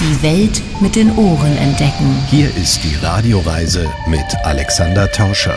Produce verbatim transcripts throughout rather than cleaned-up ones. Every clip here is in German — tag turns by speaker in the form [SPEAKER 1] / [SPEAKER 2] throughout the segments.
[SPEAKER 1] Die Welt mit den Ohren entdecken.
[SPEAKER 2] Hier ist die Radioreise mit Alexander Tauscher.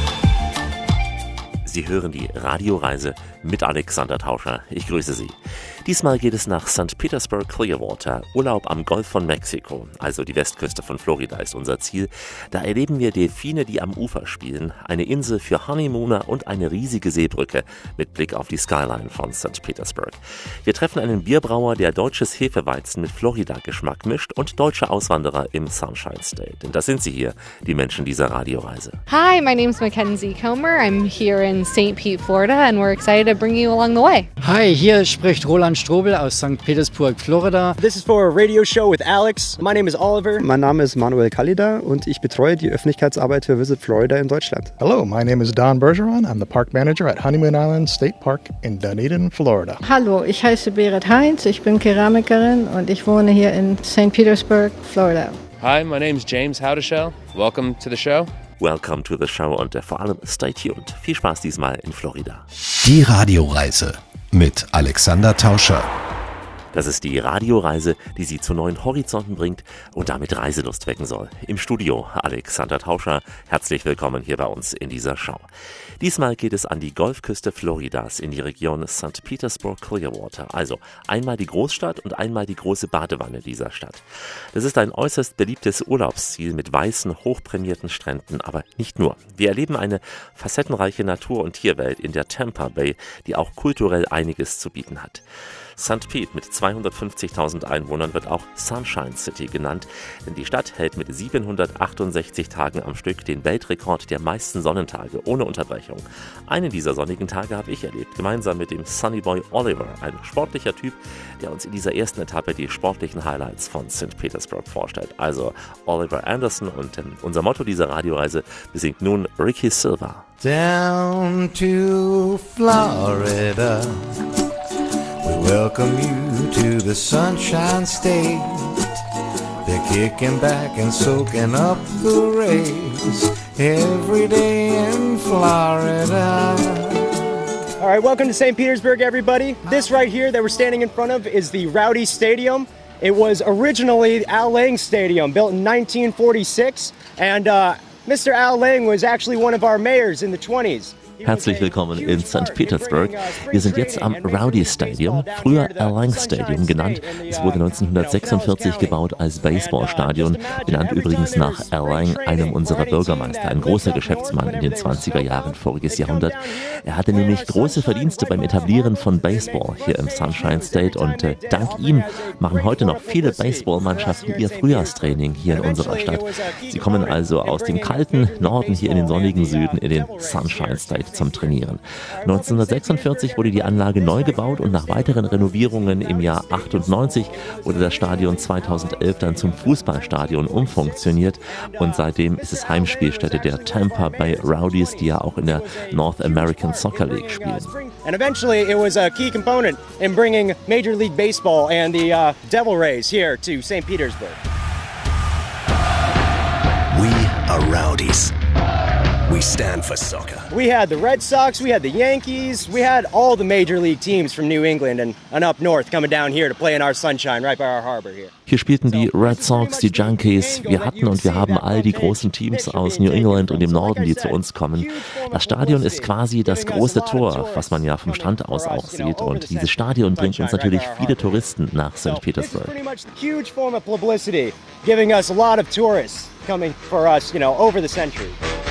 [SPEAKER 3] Sie hören die Radioreise mit Alexander Tauscher. Ich grüße Sie. Diesmal geht es nach Sankt Petersburg Clearwater, Urlaub am Golf von Mexiko, also die Westküste von Florida ist unser Ziel. Da erleben wir Delfine, die am Ufer spielen, eine Insel für Honeymooner und eine riesige Seebrücke mit Blick auf die Skyline von Sankt Petersburg. Wir treffen einen Bierbrauer, der deutsches Hefeweizen mit Florida-Geschmack mischt und deutsche Auswanderer im Sunshine State. Und das sind sie hier, die Menschen dieser Radioreise.
[SPEAKER 4] Hi, my name's Mackenzie Comer. I'm here in Saint Pete, Florida, and we're excited to bring you along the way.
[SPEAKER 5] Hi, hier spricht Roland Strobel aus Sankt Petersburg, Florida.
[SPEAKER 6] This is for a radio show with Alex. My name is Oliver.
[SPEAKER 7] Mein Name ist Manuel Kallida und ich betreue die Öffentlichkeitsarbeit für Visit Florida in Deutschland.
[SPEAKER 8] Hello, my name is Don Bergeron. I'm the park manager at Honeymoon Island State Park in Dunedin, Florida.
[SPEAKER 9] Hallo, ich heiße Berit Heinz, ich bin Keramikerin und ich wohne hier in Saint Petersburg, Florida.
[SPEAKER 10] Hi, my name is James Howdeshell. Welcome to the show.
[SPEAKER 3] Welcome to the show und vor allem stay tuned. Viel Spaß diesmal in Florida.
[SPEAKER 2] Die Radioreise mit Alexander Tauscher.
[SPEAKER 3] Das ist die Radioreise, die Sie zu neuen Horizonten bringt und damit Reiselust wecken soll. Im Studio Alexander Tauscher, herzlich willkommen hier bei uns in dieser Show. Diesmal geht es an die Golfküste Floridas in die Region Sankt Petersburg Clearwater, also einmal die Großstadt und einmal die große Badewanne dieser Stadt. Das ist ein äußerst beliebtes Urlaubsziel mit weißen, hochprämierten Stränden, aber nicht nur. Wir erleben eine facettenreiche Natur- und Tierwelt in der Tampa Bay, die auch kulturell einiges zu bieten hat. Sankt Pete mit zweihundertfünfzigtausend Einwohnern wird auch Sunshine City genannt, denn die Stadt hält mit siebenhundertachtundsechzig Tagen am Stück den Weltrekord der meisten Sonnentage ohne Unterbrechung. Einen dieser sonnigen Tage habe ich erlebt, gemeinsam mit dem Sunnyboy Oliver, ein sportlicher Typ, der uns in dieser ersten Etappe die sportlichen Highlights von Sankt Petersburg vorstellt. Also Oliver Anderson und ähm, unser Motto dieser Radioreise besingt nun Ricky Silva.
[SPEAKER 11] Down to Florida. We welcome you to the Sunshine State. They're kicking back and soaking up the rays every day in Florida.
[SPEAKER 6] All right, welcome to Saint Petersburg, everybody. This right here that we're standing in front of is the Rowdy Stadium. It was originally Al Lang Stadium, built in nineteen forty-six, and uh, Mister Al Lang was actually one of our mayors in the twenties.
[SPEAKER 3] Herzlich willkommen in Sankt Petersburg. Wir sind jetzt am Rowdy Stadium, früher Al Lang Stadium genannt. Es wurde neunzehnhundertsechsundvierzig gebaut als Baseballstadion, benannt übrigens nach Al Lang, einem unserer Bürgermeister, ein großer Geschäftsmann in den zwanziger Jahren voriges Jahrhundert. Er hatte nämlich große Verdienste beim Etablieren von Baseball hier im Sunshine State und äh, dank ihm machen heute noch viele Baseballmannschaften ihr Frühjahrstraining hier in unserer Stadt. Sie kommen also aus dem kalten Norden hier in den sonnigen Süden in den Sunshine State zum Trainieren. neunzehnhundertsechsundvierzig wurde die Anlage neu gebaut und nach weiteren Renovierungen im Jahr achtundneunzig wurde das Stadion zweitausendelf dann zum Fußballstadion umfunktioniert und seitdem ist es Heimspielstätte der Tampa Bay Rowdies, die ja auch in der North American Soccer League spielen.
[SPEAKER 6] And eventually it was a key component in bringing Major League Baseball and the uh, Devil Rays here to Saint Petersburg.
[SPEAKER 2] We are Rowdies. We stand for soccer.
[SPEAKER 6] We had the Red Sox, we had the Yankees, we had all the major league teams from New England and, and up north coming down here to play in our sunshine right by our harbor here.
[SPEAKER 3] Hier spielten die Red Sox, die Yankees. Wir hatten und wir haben all die großen Teams aus New England und dem Norden, die zu uns kommen. Das Stadion ist quasi das große Tor, was man ja vom Strand aus auch sieht. Und dieses Stadion bringt uns natürlich viele Touristen nach Sankt Petersburg.
[SPEAKER 6] Huge form of publicity, giving us a lot of tourists coming for us, you know, over the century.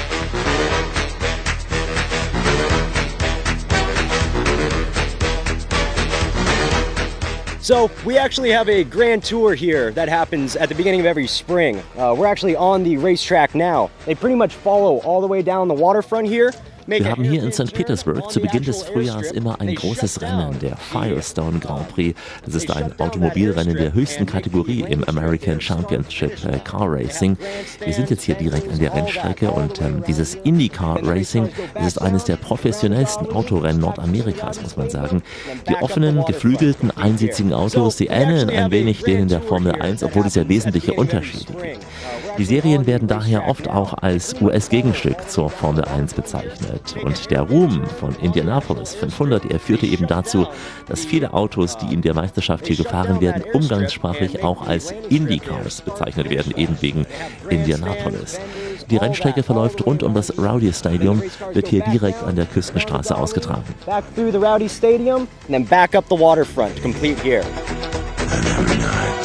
[SPEAKER 6] So we actually have a grand tour here that happens at the beginning of every spring. Uh, we're actually on the racetrack now. They pretty much follow all the way down the waterfront here.
[SPEAKER 3] Wir haben hier in Sankt Petersburg zu Beginn des Frühjahrs immer ein großes Rennen, der Firestone Grand Prix. Das ist ein Automobilrennen der höchsten Kategorie im American Championship äh, Car Racing. Wir sind jetzt hier direkt an der Rennstrecke und ähm, dieses IndyCar Racing, das ist eines der professionellsten Autorennen Nordamerikas, muss man sagen. Die offenen, geflügelten, einsitzigen Autos, sie ähneln ein wenig denen der Formel eins, obwohl es ja wesentliche Unterschiede gibt. Die Serien werden daher oft auch als U S-Gegenstück zur Formel eins bezeichnet. Und der Ruhm von Indianapolis fünfhundert, er führte eben dazu, dass viele Autos, die in der Meisterschaft hier gefahren werden, umgangssprachlich auch als Indycars bezeichnet werden, eben wegen Indianapolis. Die Rennstrecke verläuft rund um das Rowdy Stadium, wird hier direkt an der Küstenstraße ausgetragen.
[SPEAKER 6] Back through the Rowdy Stadium and then back up the waterfront, complete here.
[SPEAKER 2] And every night.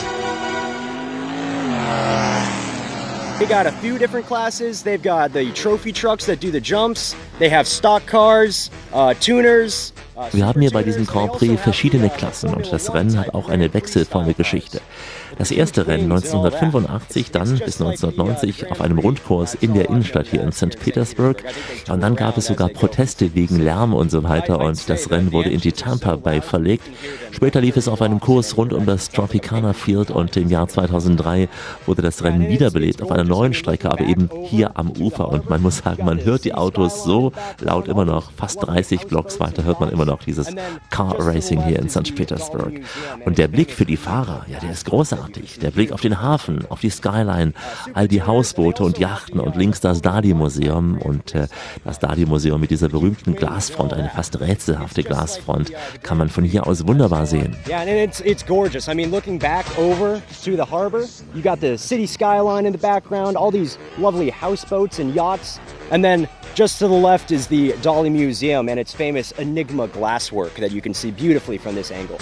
[SPEAKER 6] They got a few different classes. They've got the trophy trucks that do the jumps. They have stock cars, uh, tuners.
[SPEAKER 3] Wir haben hier bei diesem Grand Prix verschiedene Klassen und das Rennen hat auch eine wechselvolle Geschichte. Das erste Rennen neunzehnhundertfünfundachtzig, dann bis neunzehnhundertneunzig auf einem Rundkurs in der Innenstadt hier in Sankt Petersburg. Und dann gab es sogar Proteste wegen Lärm und so weiter und das Rennen wurde in die Tampa Bay verlegt. Später lief es auf einem Kurs rund um das Tropicana Field und im Jahr zweitausenddrei wurde das Rennen wiederbelebt auf einer neuen Strecke, aber eben hier am Ufer. Und man muss sagen, man hört die Autos so laut immer noch, fast dreißig Blocks weiter hört man immer noch dieses Car Racing hier in Sankt Petersburg. Und der Blick für die Fahrer, ja, der ist großartig. Der Blick auf den Hafen, auf die Skyline, all die Hausboote und Yachten und links das Dadi-Museum und äh, das Dadi-Museum mit dieser berühmten Glasfront, eine fast rätselhafte Glasfront, kann man von hier aus wunderbar sehen.
[SPEAKER 6] Yeah, and it's it's gorgeous. I mean, looking back over to the harbor, you got the city skyline in the background, all these lovely houseboats and yachts, and then just to the left is the Dali Museum and its famous Enigma glasswork that you can see beautifully from this angle.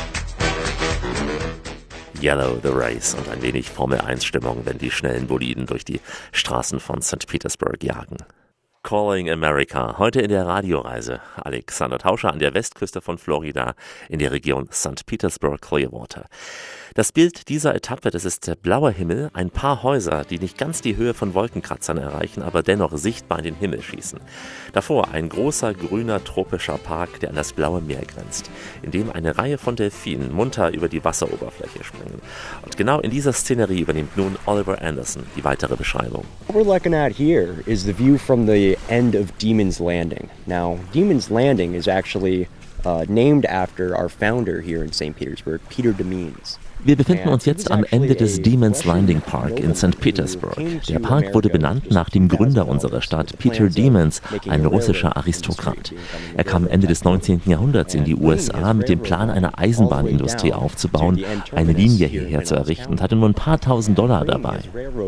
[SPEAKER 3] Yellow the Race und ein wenig Formel eins Stimmung, wenn die schnellen Boliden durch die Straßen von Sankt Petersburg jagen. Calling America, heute in der Radioreise. Alexander Tauscher an der Westküste von Florida in der Region Sankt Petersburg Clearwater. Das Bild dieser Etappe, das ist blauer Himmel, ein paar Häuser, die nicht ganz die Höhe von Wolkenkratzern erreichen, aber dennoch sichtbar in den Himmel schießen. Davor ein großer grüner tropischer Park, der an das blaue Meer grenzt, in dem eine Reihe von Delfinen munter über die Wasseroberfläche springen. Und genau in dieser Szenerie übernimmt nun Oliver Anderson die weitere Beschreibung.
[SPEAKER 6] What we're looking at here is the view from the end of Demon's Landing. Now, Demon's Landing is actually uh, named after our founder here in Saint Petersburg, Peter Demeans.
[SPEAKER 3] Wir befinden uns jetzt am Ende des Demon's Landing Park in Sankt Petersburg. Der Park wurde benannt nach dem Gründer unserer Stadt, Peter Demens, ein russischer Aristokrat. Er kam Ende des neunzehnten Jahrhunderts in die U S A mit dem Plan, eine Eisenbahnindustrie aufzubauen, eine Linie hierher zu errichten und hatte nur ein paar tausend Dollar dabei.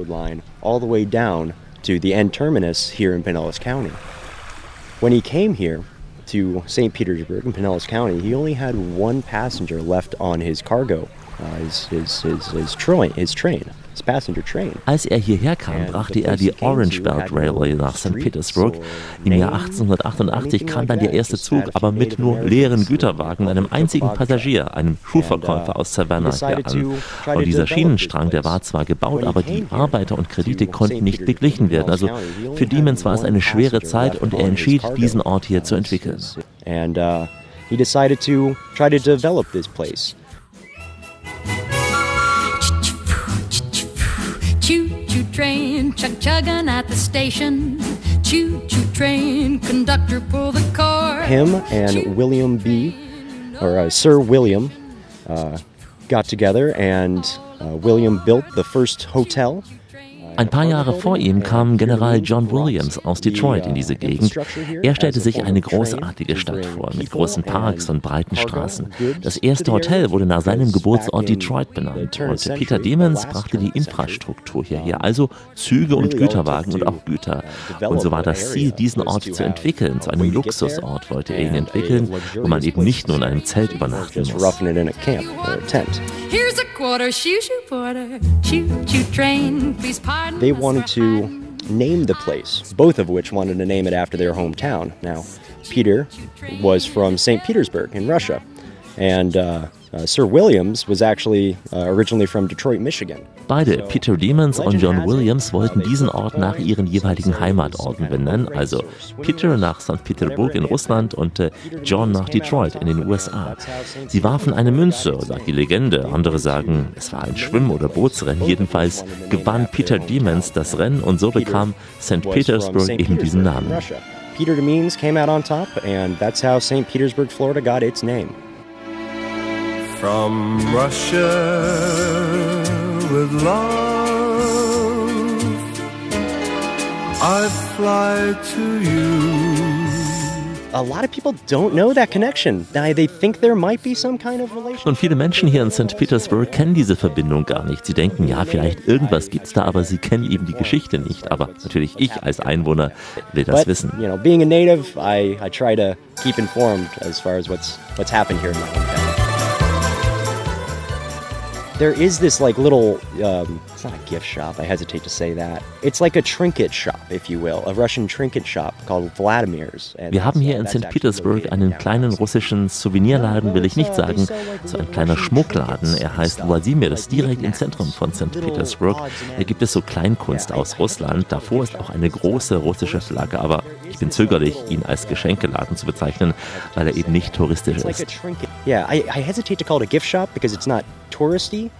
[SPEAKER 6] To the end terminus here in Pinellas County. When he came here to Saint Petersburg in Pinellas County, he only had one passenger left on his cargo, uh, his, his, his, his, train, his train. Passenger train.
[SPEAKER 3] Als er hierher kam, brachte er die Orange Belt Railway nach Sankt Petersburg. Im Jahr achtzehnhundertachtundachtzig kam dann der erste Zug, aber mit nur leeren Güterwagen, einem einzigen Passagier, einem Schuhverkäufer aus Savannah hier an. Und dieser Schienenstrang, der war zwar gebaut, aber die Arbeiter und Kredite konnten nicht beglichen werden. Also für Demens war es eine schwere Zeit und er entschied, diesen Ort hier zu entwickeln.
[SPEAKER 6] And uh, he decided to try to develop this place.
[SPEAKER 12] Choo-choo train, chug-chugging at the station. Choo-choo train, conductor pull the car.
[SPEAKER 6] Him and William B., or uh, Sir William, uh, got together and uh, William built the first hotel.
[SPEAKER 3] Ein paar Jahre vor ihm kam General John Williams aus Detroit in diese Gegend. Er stellte sich eine großartige Stadt vor, mit großen Parks und breiten Straßen. Das erste Hotel wurde nach seinem Geburtsort Detroit benannt. Und Peter Demens brachte die Infrastruktur hierher, also Züge und Güterwagen und auch Güter. Und so war das Ziel, diesen Ort zu entwickeln. Zu einem Luxusort wollte er ihn entwickeln, wo man eben nicht nur in einem Zelt übernachten muss.
[SPEAKER 12] Here's a quarter, shoo-shoo porter, choo-choo train, please pardon.
[SPEAKER 6] They wanted to name the place, both of which wanted to name it after their hometown. Now, Peter was from Saint Petersburg in Russia, and uh, uh, Sir Williams was actually uh, originally from Detroit, Michigan.
[SPEAKER 3] Beide, Peter Demens und John Williams, wollten diesen Ort nach ihren jeweiligen Heimatorten benennen, also Peter nach Sankt Petersburg in Russland und äh, John nach Detroit in den U S A. Sie warfen eine Münze, sagt die Legende. Andere sagen, es war ein Schwimm- oder Bootsrennen. Jedenfalls gewann Peter Demens das Rennen und so bekam Sankt Petersburg eben diesen Namen.
[SPEAKER 6] Peter Demens came out on top, and that's how Saint Petersburg, Florida got its name.
[SPEAKER 11] From Russia with love I'd fly to you.
[SPEAKER 6] A lot of people don't know that connection. They think there might be some kind of relationship.
[SPEAKER 3] Und viele Menschen hier in Sankt Petersburg kennen diese Verbindung gar nicht. Sie denken, ja, vielleicht irgendwas gibt's da, aber sie kennen eben die Geschichte nicht. Aber natürlich ich als Einwohner will das
[SPEAKER 6] But,
[SPEAKER 3] wissen.
[SPEAKER 6] You know, being a native, I, I try to keep informed as far as what's what's happened here in my hometown. There is this like little, um, it's not a gift shop, I hesitate to say that. It's like a trinket shop, if you will, a Russian trinket shop called Vladimir's.
[SPEAKER 3] Wir haben hier in Sankt Petersburg einen kleinen russischen Souvenirladen, will ich nicht sagen, so ein kleiner Schmuckladen. Er heißt Wladimir, das ist direkt im Zentrum von Sankt Petersburg. Da gibt es so Kleinkunst aus Russland. Davor ist auch eine große russische Flagge, aber ich bin zögerlich, ihn als Geschenkeladen zu bezeichnen, weil er eben nicht touristisch ist.
[SPEAKER 6] Yeah, I, I hesitate to call it a gift shop because it's not touristy.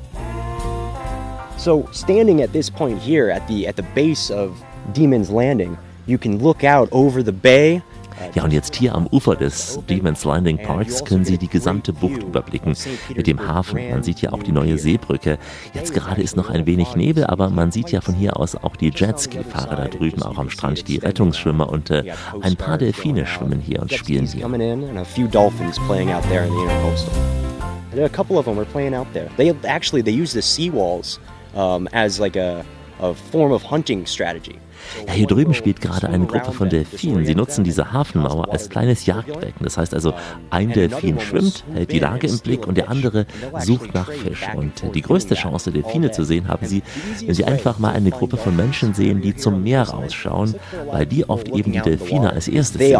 [SPEAKER 6] So standing at this point here at the at the base of Demon's Landing, you can look out over the bay.
[SPEAKER 3] Ja, und jetzt hier am Ufer des Demon's Landing Parks können Sie die gesamte Bucht überblicken mit dem Hafen. Man sieht ja auch die neue Seebrücke. Jetzt gerade ist noch ein wenig Nebel, aber man sieht ja von hier aus auch die Jetski-Fahrer da drüben, auch am Strand, die Rettungsschwimmer und äh, ein paar Delfine schwimmen hier und spielen hier.
[SPEAKER 6] A couple of them were playing out there. They actually they use the seawalls um, as like a, a form of hunting strategy.
[SPEAKER 3] Ja, hier drüben spielt gerade eine Gruppe von Delfinen. Sie nutzen diese Hafenmauer als kleines Jagdbecken. Das heißt also, ein Delfin schwimmt, hält die Lage im Blick und der andere sucht nach Fisch. Und die größte Chance, Delfine zu sehen, haben sie, wenn sie einfach mal eine Gruppe von Menschen sehen, die zum Meer rausschauen, weil die oft eben die Delfine als erstes sehen.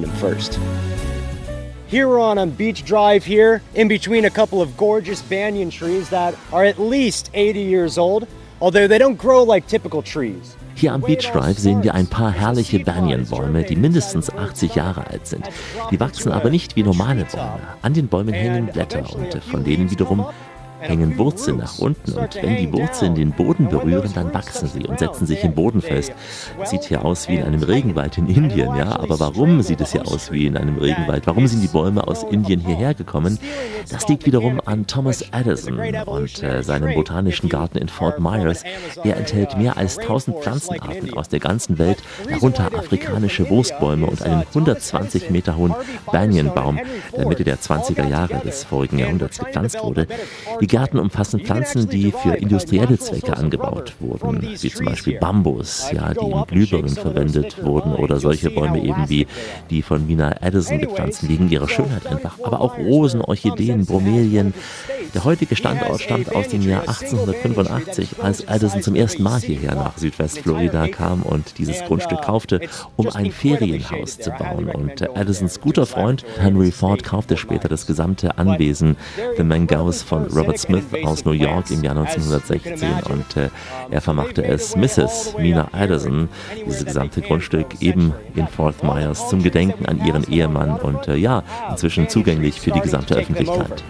[SPEAKER 6] Here we're on a beach drive here, in between a couple of gorgeous banyan trees that are at least eighty years old, although they don't grow like typical trees.
[SPEAKER 3] Hier am Beach Drive sehen wir ein paar herrliche Banyanbäume, die mindestens achtzig Jahre alt sind. Die wachsen aber nicht wie normale Bäume. An den Bäumen hängen Blätter und von denen wiederum hängen Wurzeln nach unten und wenn die Wurzeln den Boden berühren, dann wachsen sie und setzen sich im Boden fest. Sieht hier aus wie in einem Regenwald in Indien, ja, aber warum sieht es hier aus wie in einem Regenwald? Warum sind die Bäume aus Indien hierher gekommen? Das liegt wiederum an Thomas Edison und äh, seinem botanischen Garten in Fort Myers. Er enthält mehr als tausend Pflanzenarten aus der ganzen Welt, darunter afrikanische Wurstbäume und einen hundertzwanzig Meter hohen Banyanbaum, der Mitte der zwanziger Jahre des vorigen Jahrhunderts gepflanzt wurde. Die Gärten umfassen Pflanzen, die für industrielle Zwecke angebaut wurden, wie zum Beispiel Bambus, ja, die in Glühbirnen verwendet wurden oder solche Bäume eben wie die von Mina Edison gepflanzten, wegen ihrer Schönheit einfach, aber auch Rosen, Orchideen, Bromelien. Der heutige Standort stammt aus dem Jahr achtzehnhundertfünfundachtzig, als Edison zum ersten Mal hierher nach Südwestflorida kam und dieses Grundstück kaufte, um ein Ferienhaus zu bauen. Und Edisons guter Freund Henry Ford kaufte später das gesamte Anwesen The Mangaus von Robert Smith aus New York im Jahr neunzehnhundertsechzehn und äh, er vermachte es Misses Mina Edison, dieses gesamte Grundstück eben in Fort Myers zum Gedenken an ihren Ehemann und äh, ja, inzwischen zugänglich für die gesamte Öffentlichkeit.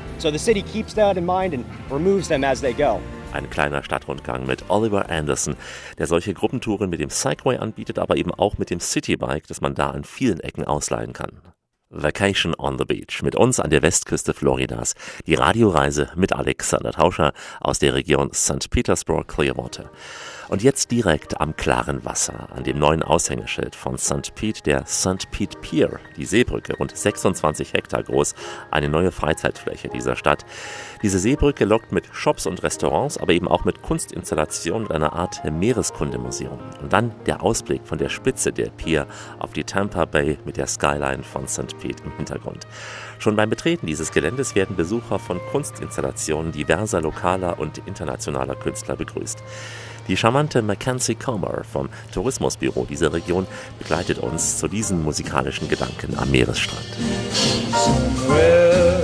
[SPEAKER 3] Ein kleiner Stadtrundgang mit Oliver Anderson, der solche Gruppentouren mit dem Segway anbietet, aber eben auch mit dem Citybike, das man da an vielen Ecken ausleihen kann. Vacation on the Beach mit uns an der Westküste Floridas. Die Radioreise mit Alexander Tauscher aus der Region Sankt Petersburg Clearwater. Und jetzt direkt am klaren Wasser, an dem neuen Aushängeschild von Sankt Pete, der Sankt Pete Pier, die Seebrücke, rund sechsundzwanzig Hektar groß, eine neue Freizeitfläche dieser Stadt. Diese Seebrücke lockt mit Shops und Restaurants, aber eben auch mit Kunstinstallationen und einer Art Meereskundemuseum. Und dann der Ausblick von der Spitze der Pier auf die Tampa Bay mit der Skyline von Sankt Pete im Hintergrund. Schon beim Betreten dieses Geländes werden Besucher von Kunstinstallationen diverser lokaler und internationaler Künstler begrüßt. Die charmante Mackenzie Comer vom Tourismusbüro dieser Region begleitet uns zu diesen musikalischen Gedanken am Meeresstrand.
[SPEAKER 11] Somewhere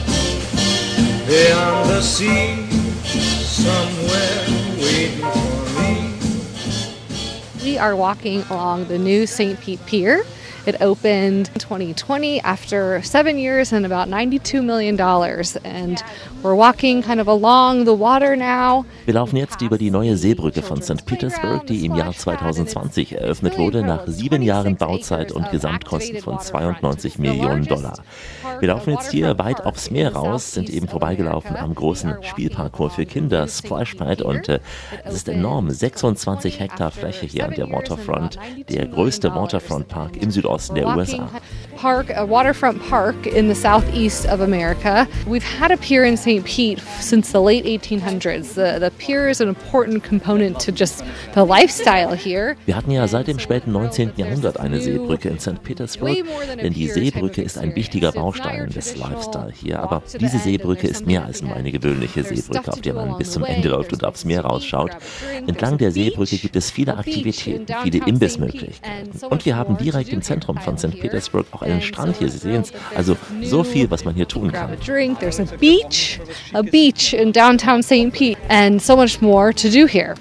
[SPEAKER 11] beyond the sea, somewhere waiting for me.
[SPEAKER 4] We are walking along the new Saint Pete Pier. It opened in twenty twenty after seven years and about ninety-two million dollars. And we're walking kind of along the water now.
[SPEAKER 3] Wir laufen jetzt über die neue Seebrücke von Sankt Petersburg, die im Jahr zwanzig zwanzig eröffnet wurde, nach sieben Jahren Bauzeit und Gesamtkosten von zweiundneunzig Millionen Dollar. Wir laufen jetzt hier weit aufs Meer raus, sind eben vorbeigelaufen am großen Spielparcours für Kinder, Splashpad, und äh, es ist enorm, sechsundzwanzig Hektar Fläche hier an der Waterfront, der größte Waterfront-Park im Südosten der U S A.
[SPEAKER 4] Park, a waterfront park in the southeast of America. We've had a pier in Saint Pete since the late eighteen hundreds. The, the pier is an important component to just the lifestyle here.
[SPEAKER 3] Wir hatten ja seit dem späten neunzehnten Jahrhundert eine Seebrücke in Sankt Petersburg, denn die Seebrücke ist ein wichtiger Baustein des Lifestyle hier. Aber diese Seebrücke ist mehr als nur eine gewöhnliche Seebrücke, auf der man bis zum Ende läuft und aufs Meer rausschaut. Entlang der Seebrücke gibt es viele Aktivitäten, viele Imbissmöglichkeiten. Und wir haben direkt im Zentrum von Sankt Petersburg auch einen Strand hier. Sie sehen es, also so viel, was man hier tun kann.
[SPEAKER 4] There's a beach, a beach in downtown Saint Pete, and so much more to do here.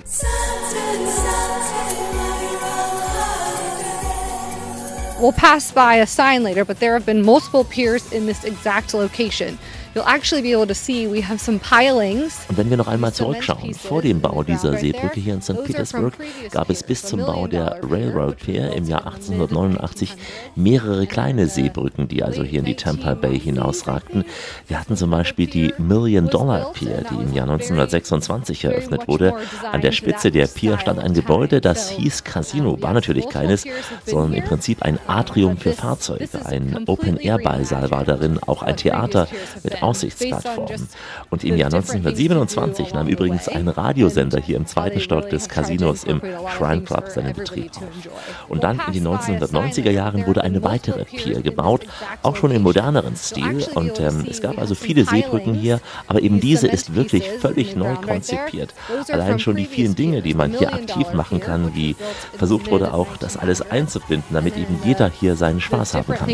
[SPEAKER 4] We'll pass by a sign later, but there have been multiple piers in this exact location. You'll actually be able to see we have some pilings.
[SPEAKER 3] Und wenn wir noch einmal zurückschauen, vor dem Bau dieser Seebrücke hier in Sankt Petersburg gab es bis zum Bau der Railroad Pier im Jahr achtzehnhundertneunundachtzig mehrere kleine Seebrücken, die also hier in die Tampa Bay hinausragten. Wir hatten zum Beispiel die Million Dollar Pier, die im Jahr neunzehnhundertsechsundzwanzig eröffnet wurde. An der Spitze der Pier stand ein Gebäude, das hieß Casino, war natürlich keines, sondern im Prinzip ein Atrium für Fahrzeuge. Ein Open-Air-Ballsaal war darin, auch ein Theater mit Aussichtsplattformen. Und im Jahr neunzehnhundertsiebenundzwanzig nahm übrigens ein Radiosender hier im zweiten Stock des Casinos im Shrine Club seinen Betrieb auf. Und dann in den neunzehnhundertneunziger Jahren wurde eine weitere Pier gebaut, auch schon im moderneren Stil. Und ähm, es gab also viele Seebrücken hier, aber eben diese ist wirklich völlig neu konzipiert. Allein schon die vielen Dinge, die man hier aktiv machen kann, wie versucht wurde auch, das alles einzubinden, damit eben jeder hier seinen Spaß haben kann.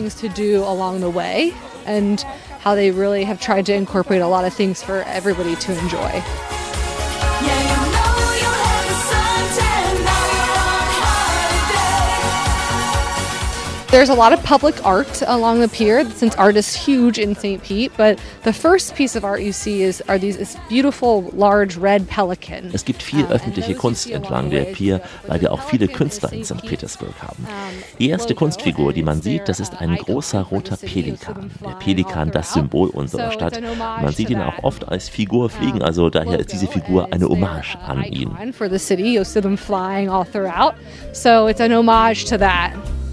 [SPEAKER 4] And how they really have tried to incorporate a lot of things for everybody to enjoy. There's a lot of public art along the pier, since art is huge in Saint Pete, but the first piece of art you see is are these this beautiful large red pelican.
[SPEAKER 3] Es gibt viel öffentliche Kunst entlang der Pier, weil wir auch viele Künstler in Sankt Petersburg haben. Die erste Kunstfigur, die man sieht, das ist ein großer roter Pelikan. Der Pelikan, das Symbol unserer Stadt. Man sieht ihn auch oft als Figur fliegen, also daher ist diese Figur eine Hommage an ihn.
[SPEAKER 4] For the city, you'll see them flying all throughout. So it's an homage to that.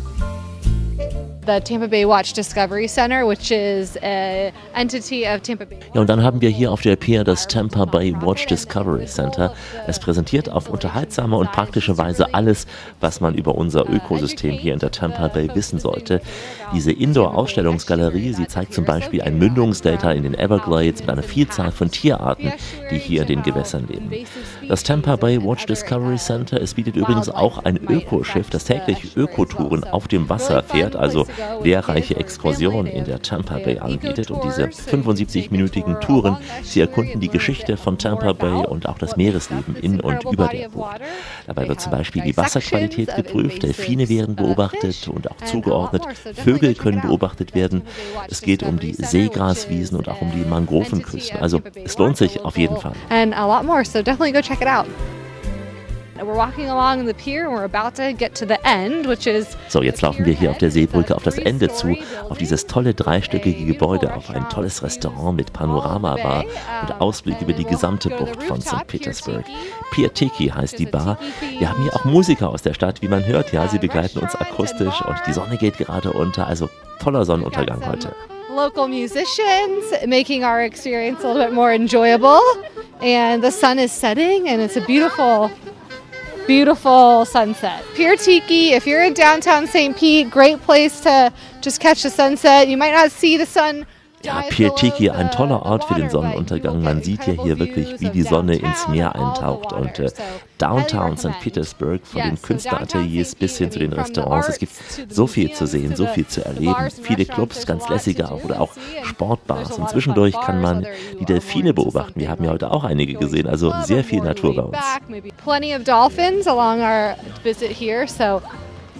[SPEAKER 4] The Tampa Bay Watch Discovery Center, which is an entity of Tampa Bay.
[SPEAKER 3] Ja, und dann haben wir hier auf der Pier das Tampa Bay Watch Discovery Center. Es präsentiert auf unterhaltsame und praktische Weise alles, was man über unser Ökosystem hier in der Tampa Bay wissen sollte. Diese Indoor-Ausstellungsgalerie, sie zeigt zum Beispiel ein Mündungsdelta in den Everglades mit einer Vielzahl von Tierarten, die hier in den Gewässern leben. Das Tampa Bay Watch Discovery Center, es bietet übrigens auch ein Ökoschiff, das täglich Ökotouren auf dem Wasser fährt, also lehrreiche Exkursionen in der Tampa Bay anbietet. Und diese fünfundsiebzig-minütigen Touren, sie erkunden die Geschichte von Tampa Bay und auch das Meeresleben in und über der Bucht. Dabei wird zum Beispiel die Wasserqualität geprüft, Delfine werden beobachtet und auch zugeordnet, Vögel können beobachtet werden. Es geht um die Seegraswiesen und auch um die Mangrovenküsten. Also es lohnt sich auf jeden Fall.
[SPEAKER 4] And a lot more, so definitely go check it out. We're walking along the pier and we're about to get to the end, which is.
[SPEAKER 3] So, jetzt laufen wir hier auf der Seebrücke auf das Ende zu, auf dieses tolle dreistöckige Gebäude, auf ein tolles Restaurant mit Panoramabar und Ausblick über die gesamte Bucht von Sankt Petersburg. Pier Tiki heißt die Bar. Wir haben hier auch Musiker aus der Stadt, wie man hört. Ja, sie begleiten uns akustisch und die Sonne geht gerade unter, also toller Sonnenuntergang heute.
[SPEAKER 4] Local musicians making our experience a little bit more enjoyable, and the sun is setting and it's a beautiful Beautiful sunset. Pier Tiki, if you're in downtown Saint Pete, great place to just catch the sunset. You might not see the sun.
[SPEAKER 3] Ja, Pier Tiki, ein toller Ort für den Sonnenuntergang. Man sieht ja hier wirklich, wie die Sonne ins Meer eintaucht. Und äh, Downtown Sankt Petersburg, von den Künstlerateliers bis hin zu den Restaurants, es gibt so viel zu sehen, so viel zu erleben. Viele Clubs, ganz lässige auch, oder auch Sportbars. Und zwischendurch kann man die Delfine beobachten. Wir haben ja heute auch einige gesehen, also sehr viel Natur bei uns.
[SPEAKER 4] Plenty of dolphins along our visit here, so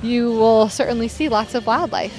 [SPEAKER 4] you will certainly see lots of wildlife.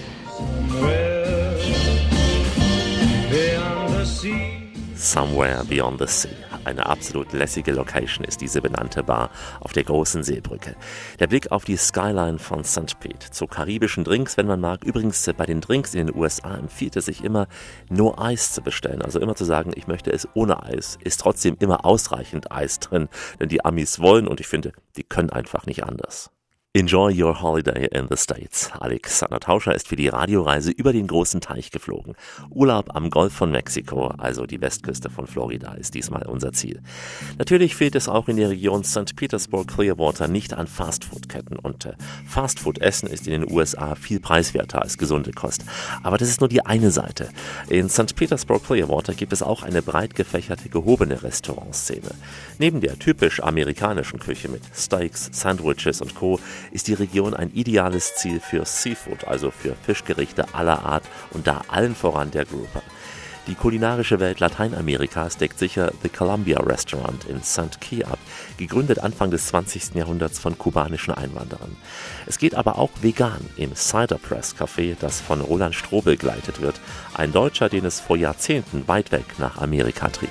[SPEAKER 3] Somewhere Beyond the Sea. Eine absolut lässige Location ist diese benannte Bar auf der großen Seebrücke. Der Blick auf die Skyline von Sankt Pete, zu karibischen Drinks, wenn man mag. Übrigens, bei den Drinks in den U S A empfiehlt es sich immer, No Eis zu bestellen. Also immer zu sagen, ich möchte es ohne Eis. Ist trotzdem immer ausreichend Eis drin, denn die Amis wollen und ich finde, die können einfach nicht anders. Enjoy your holiday in the States. Alexander Tauscher ist für die Radioreise über den großen Teich geflogen. Urlaub am Golf von Mexiko, also die Westküste von Florida, ist diesmal unser Ziel. Natürlich fehlt es auch in der Region Sankt Petersburg Clearwater nicht an Fastfood-Ketten und äh, Fastfood-Essen ist in den U S A viel preiswerter als gesunde Kost. Aber das ist nur die eine Seite. In Sankt Petersburg Clearwater gibt es auch eine breit gefächerte, gehobene Restaurantszene. Neben der typisch amerikanischen Küche mit Steaks, Sandwiches und Co. ist die Region ein ideales Ziel für Seafood, also für Fischgerichte aller Art und da allen voran der Grouper. Die kulinarische Welt Lateinamerikas deckt sicher The Columbia Restaurant in Saint Key ab, gegründet Anfang des zwanzigsten Jahrhunderts von kubanischen Einwanderern. Es geht aber auch vegan im Cider Press Café, das von Roland Strobel geleitet wird, ein Deutscher, den es vor Jahrzehnten weit weg nach Amerika trieb.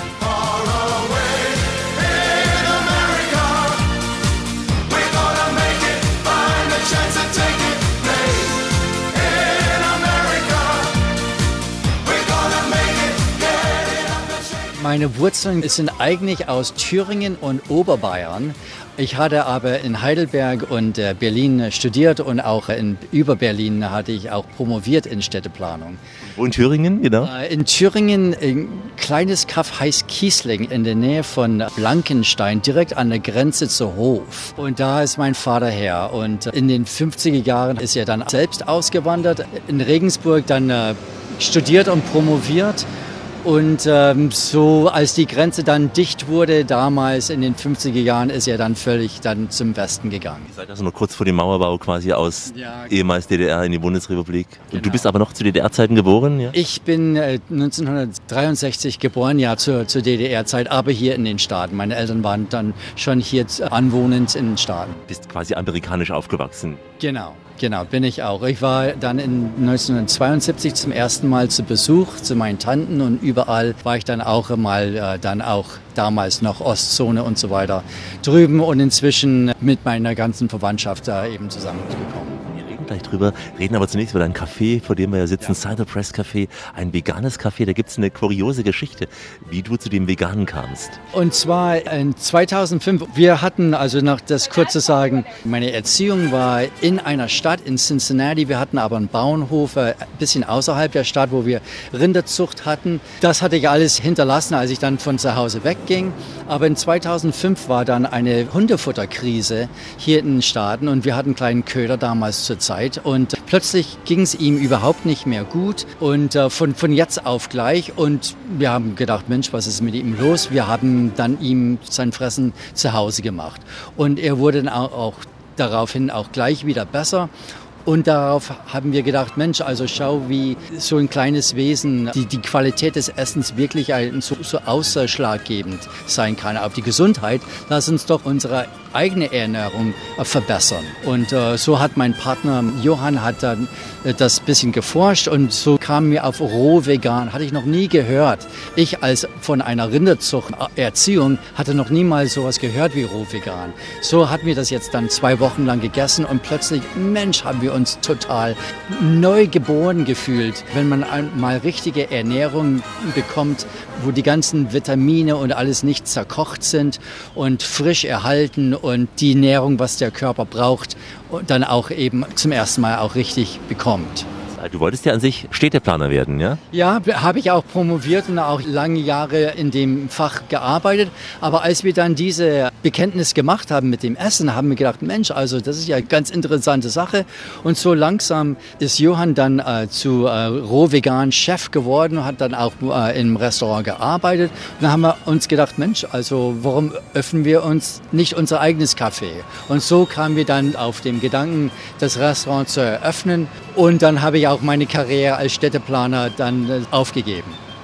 [SPEAKER 5] Meine Wurzeln sind eigentlich aus Thüringen und Oberbayern. Ich hatte aber in Heidelberg und Berlin studiert und auch in, über Berlin hatte ich auch promoviert in Städteplanung.
[SPEAKER 3] Wo in Thüringen, genau?
[SPEAKER 5] In Thüringen, ein kleines Kaff heißt Kiesling in der Nähe von Blankenstein, direkt an der Grenze zu Hof. Und da ist mein Vater her. Und in den fünfziger Jahren ist er dann selbst ausgewandert, in Regensburg dann äh, studiert und promoviert. Und ähm, so als die Grenze dann dicht wurde, damals in den fünfziger Jahren, ist er dann völlig dann zum Westen gegangen.
[SPEAKER 3] Ihr seid also nur kurz vor dem Mauerbau quasi aus
[SPEAKER 5] ja,
[SPEAKER 3] ehemals D D R in die Bundesrepublik.
[SPEAKER 5] Genau.
[SPEAKER 3] Und du bist aber noch zu D D R-Zeiten geboren, ja?
[SPEAKER 5] Ich bin äh, neunzehnhundertdreiundsechzig geboren, ja, zur, zur D D R-Zeit, aber hier in den Staaten. Meine Eltern waren dann schon hier anwohnend in den Staaten.
[SPEAKER 3] Du bist quasi amerikanisch aufgewachsen.
[SPEAKER 5] Genau. Genau, bin ich auch. Ich war dann in neunzehnhundertzweiundsiebzig zum ersten Mal zu Besuch zu meinen Tanten und überall war ich dann auch mal, äh, dann auch damals noch Ostzone und so weiter drüben und inzwischen mit meiner ganzen Verwandtschaft da eben zusammengekommen.
[SPEAKER 3] Gleich drüber, reden aber zunächst über dein Café, vor dem wir ja sitzen, ja. Cider Press Café, ein veganes Café, da gibt es eine kuriose Geschichte, wie du zu dem Veganen kamst.
[SPEAKER 5] Und zwar in zweitausendfünf, wir hatten, also noch das kurze sagen, meine Erziehung war in einer Stadt in Cincinnati, wir hatten aber einen Bauernhof ein bisschen außerhalb der Stadt, wo wir Rinderzucht hatten. Das hatte ich alles hinterlassen, als ich dann von zu Hause wegging, aber in zweitausendfünf war dann eine Hundefutterkrise hier in den Staaten und wir hatten einen kleinen Köder damals zur Zeit. Und plötzlich ging es ihm überhaupt nicht mehr gut und äh, von, von jetzt auf gleich. Und wir haben gedacht, Mensch, was ist mit ihm los? Wir haben dann ihm sein Fressen zu Hause gemacht. Und er wurde dann auch, auch daraufhin auch gleich wieder besser. Und darauf haben wir gedacht, Mensch, also schau, wie so ein kleines Wesen die, die Qualität des Essens wirklich ein, so, so ausschlaggebend sein kann auf die Gesundheit. Lass uns doch unsere eigene Ernährung äh, verbessern. Und äh, so hat mein Partner Johann hat dann äh, das bisschen geforscht und so kamen wir auf roh vegan. Hatte ich noch nie gehört. Ich als von einer Rinderzuchterziehung hatte noch nie mal sowas gehört wie roh vegan. So hatten wir das jetzt dann zwei Wochen lang gegessen und plötzlich, Mensch, haben wir uns total neu geboren gefühlt, wenn man mal richtige Ernährung bekommt, wo die ganzen Vitamine und alles nicht zerkocht sind und frisch erhalten und die Nährung, was der Körper braucht, dann auch eben zum ersten Mal auch richtig bekommt.
[SPEAKER 3] Du wolltest ja an sich Städteplaner werden, ja?
[SPEAKER 5] Ja, habe ich auch promoviert und auch lange Jahre in dem Fach gearbeitet. Aber als wir dann diese Bekenntnis gemacht haben mit dem Essen, haben wir gedacht, Mensch, also das ist ja eine ganz interessante Sache. Und so langsam ist Johann dann äh, zu äh, roh-vegan Chef geworden und hat dann auch äh, im Restaurant gearbeitet. Und dann haben wir uns gedacht, Mensch, also warum öffnen wir uns nicht unser eigenes Café? Und so kamen wir dann auf den Gedanken, das Restaurant zu eröffnen. Und dann habe ich auch meine Karriere als Städteplaner dann aufgegeben.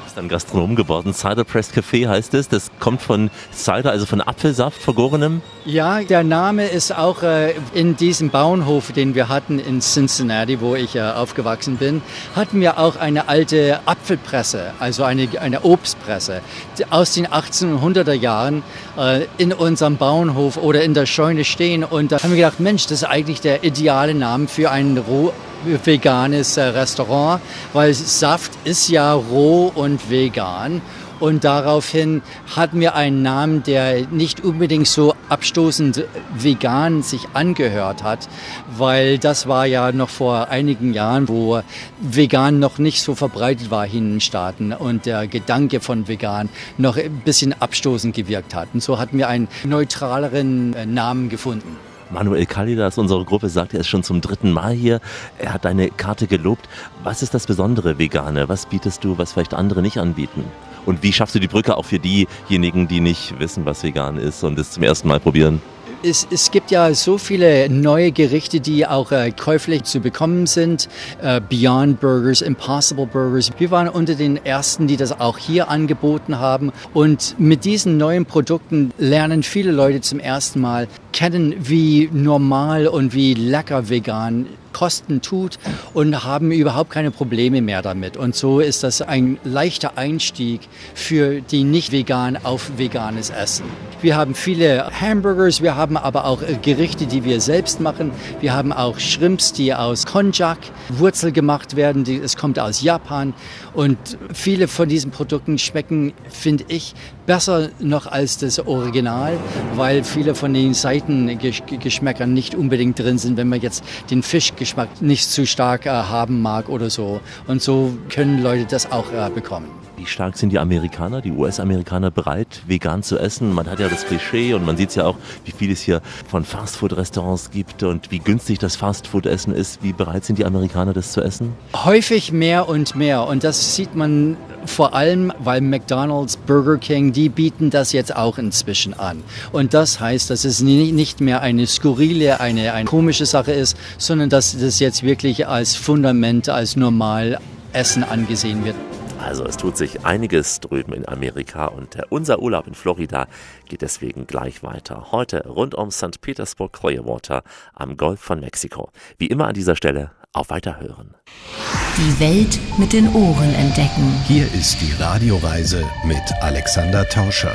[SPEAKER 3] bist dann Gastronom geworden. Cider Press Café heißt es. Das kommt von Cider, also von Apfelsaft, vergorenem.
[SPEAKER 5] Ja, der Name ist auch äh, in diesem Bauernhof, den wir hatten in Cincinnati, wo ich äh, aufgewachsen bin, hatten wir auch eine alte Apfelpresse, also eine, eine Obstpresse aus den achtzehnhunderter Jahren äh, in unserem Bauernhof oder in der Scheune stehen. Und da haben wir gedacht, Mensch, das ist eigentlich der ideale Name für ein roh veganes äh, Restaurant, weil Saft ist ja roh und vegan. Und daraufhin hatten wir einen Namen, der nicht unbedingt so abstoßend vegan sich angehört hat, weil das war ja noch vor einigen Jahren, wo vegan noch nicht so verbreitet war hier in den Staaten und der Gedanke von vegan noch ein bisschen abstoßend gewirkt hat. Und so hatten wir einen neutraleren Namen gefunden.
[SPEAKER 3] Manuel Kalidas, unsere Gruppe, sagt, er ist schon zum dritten Mal hier. Er hat deine Karte gelobt. Was ist das Besondere Vegane? Was bietest du, was vielleicht andere nicht anbieten? Und wie schaffst du die Brücke auch für diejenigen, die nicht wissen, was vegan ist und es zum ersten Mal probieren?
[SPEAKER 5] Es, es gibt ja so viele neue Gerichte, die auch äh, käuflich zu bekommen sind. Äh, Beyond Burgers, Impossible Burgers. Wir waren unter den Ersten, die das auch hier angeboten haben. Und mit diesen neuen Produkten lernen viele Leute zum ersten Mal kennen, wie normal und wie lecker vegan kosten tut und haben überhaupt keine Probleme mehr damit. Und so ist das ein leichter Einstieg für die nicht vegan auf veganes Essen. Wir haben viele Hamburgers, wir haben aber auch Gerichte, die wir selbst machen. Wir haben auch Shrimps, die aus Konjac-Wurzel gemacht werden. Es kommt aus Japan. Und viele von diesen Produkten schmecken, finde ich, besser noch als das Original, weil viele von den Seitengeschmäckern nicht unbedingt drin sind, wenn man jetzt den Fischgeschmack nicht zu stark äh, haben mag oder so. Und so können Leute das auch äh, bekommen.
[SPEAKER 3] Wie stark sind die Amerikaner, die U S-Amerikaner bereit, vegan zu essen? Man hat ja das Klischee und man sieht es ja auch, wie viel es hier von Fastfood-Restaurants gibt und wie günstig das Fastfood-Essen ist. Wie bereit sind die Amerikaner, das zu essen?
[SPEAKER 5] Häufig mehr und mehr. Und das sieht man vor allem, weil McDonald's, Burger King, die bieten das jetzt auch inzwischen an. Und das heißt, dass es nicht mehr eine skurrile, eine, eine komische Sache ist, sondern dass das jetzt wirklich als Fundament, als Normalessen angesehen wird.
[SPEAKER 3] Also es tut sich einiges drüben in Amerika und unser Urlaub in Florida geht deswegen gleich weiter. Heute rund um Sankt Petersburg Clearwater am Golf von Mexiko. Wie immer an dieser Stelle auf Weiterhören.
[SPEAKER 1] Die Welt mit den Ohren entdecken.
[SPEAKER 2] Hier ist die Radioreise mit Alexander Tauscher.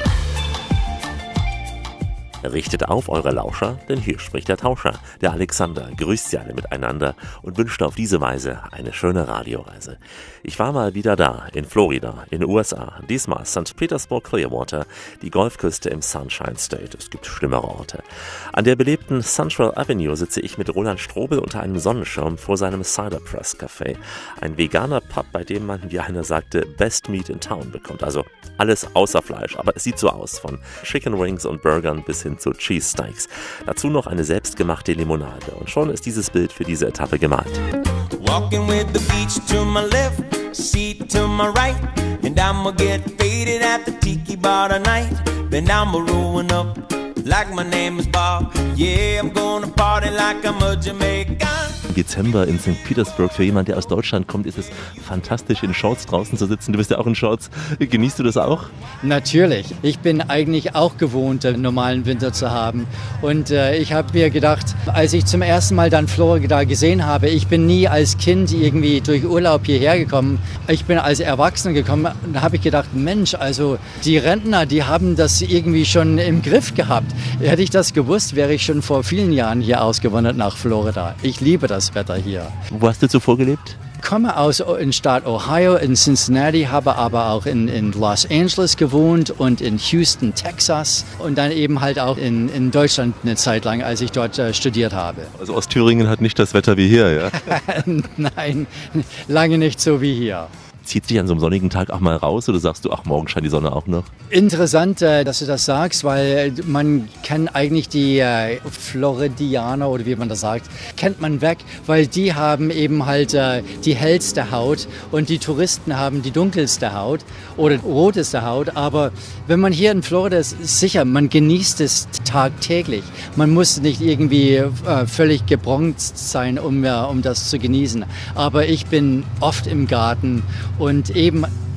[SPEAKER 3] Richtet auf eure Lauscher, denn hier spricht der Tauscher, der Alexander, grüßt sie alle miteinander und wünscht auf diese Weise eine schöne Radioreise. Ich war mal wieder da, in Florida, in den U S A, diesmal Sankt Petersburg Clearwater, die Golfküste im Sunshine State. Es gibt schlimmere Orte. An der belebten Central Avenue sitze ich mit Roland Strobel unter einem Sonnenschirm vor seinem Cider Press Café. Ein veganer Pub, bei dem man, wie einer sagte, Best Meat in Town bekommt. Also alles außer Fleisch, aber es sieit so aus, von Chicken Wings und Burgern bis hin zu Cheese Steaks. Dazu noch eine selbstgemachte Limonade. Und schon ist dieses Bild für diese Etappe gemalt.
[SPEAKER 13] Walking with the beach to my left, seat to my right, and I'ma get faded at the tiki bar tonight. Then I'ma rolling up like my name is Bob. Yeah, I'm gonna party like I'm a Jamaican.
[SPEAKER 3] Dezember in Sankt Petersburg. Für jemanden, der aus Deutschland kommt, ist es fantastisch, in Shorts draußen zu sitzen. Du bist ja auch in Shorts. Genießt du das auch?
[SPEAKER 5] Natürlich. Ich bin eigentlich auch gewohnt, einen normalen Winter zu haben. Und äh, ich habe mir gedacht, als ich zum ersten Mal dann Florida gesehen habe, ich bin nie als Kind irgendwie durch Urlaub hierher gekommen. Ich bin als Erwachsener gekommen und habe ich gedacht, Mensch, also die Rentner, die haben das irgendwie schon im Griff gehabt. Hätte ich das gewusst, wäre ich schon vor vielen Jahren hier ausgewandert nach Florida. Ich liebe das Wetter hier.
[SPEAKER 3] Wo hast du zuvor gelebt?
[SPEAKER 5] Ich komme aus dem Staat Ohio, in Cincinnati, habe aber auch in, in Los Angeles gewohnt und in Houston, Texas und dann eben halt auch in, in Deutschland eine Zeit lang, als ich dort äh, studiert habe.
[SPEAKER 3] Also Ostthüringen hat nicht das Wetter wie hier, ja?
[SPEAKER 5] Nein, lange nicht so wie hier.
[SPEAKER 3] Zieht sich an so einem sonnigen Tag auch mal raus oder sagst du, ach, morgen scheint die Sonne auch noch?
[SPEAKER 5] Interessant, dass du das sagst, weil man kennt eigentlich die Floridianer oder wie man das sagt, kennt man weg, weil die haben eben halt die hellste Haut und die Touristen haben die dunkelste Haut oder roteste Haut. Aber wenn man hier in Florida ist, sicher, man genießt es tagtäglich. Man muss nicht irgendwie völlig gebronzt sein, um, um das zu genießen. Aber ich bin oft im Garten und eben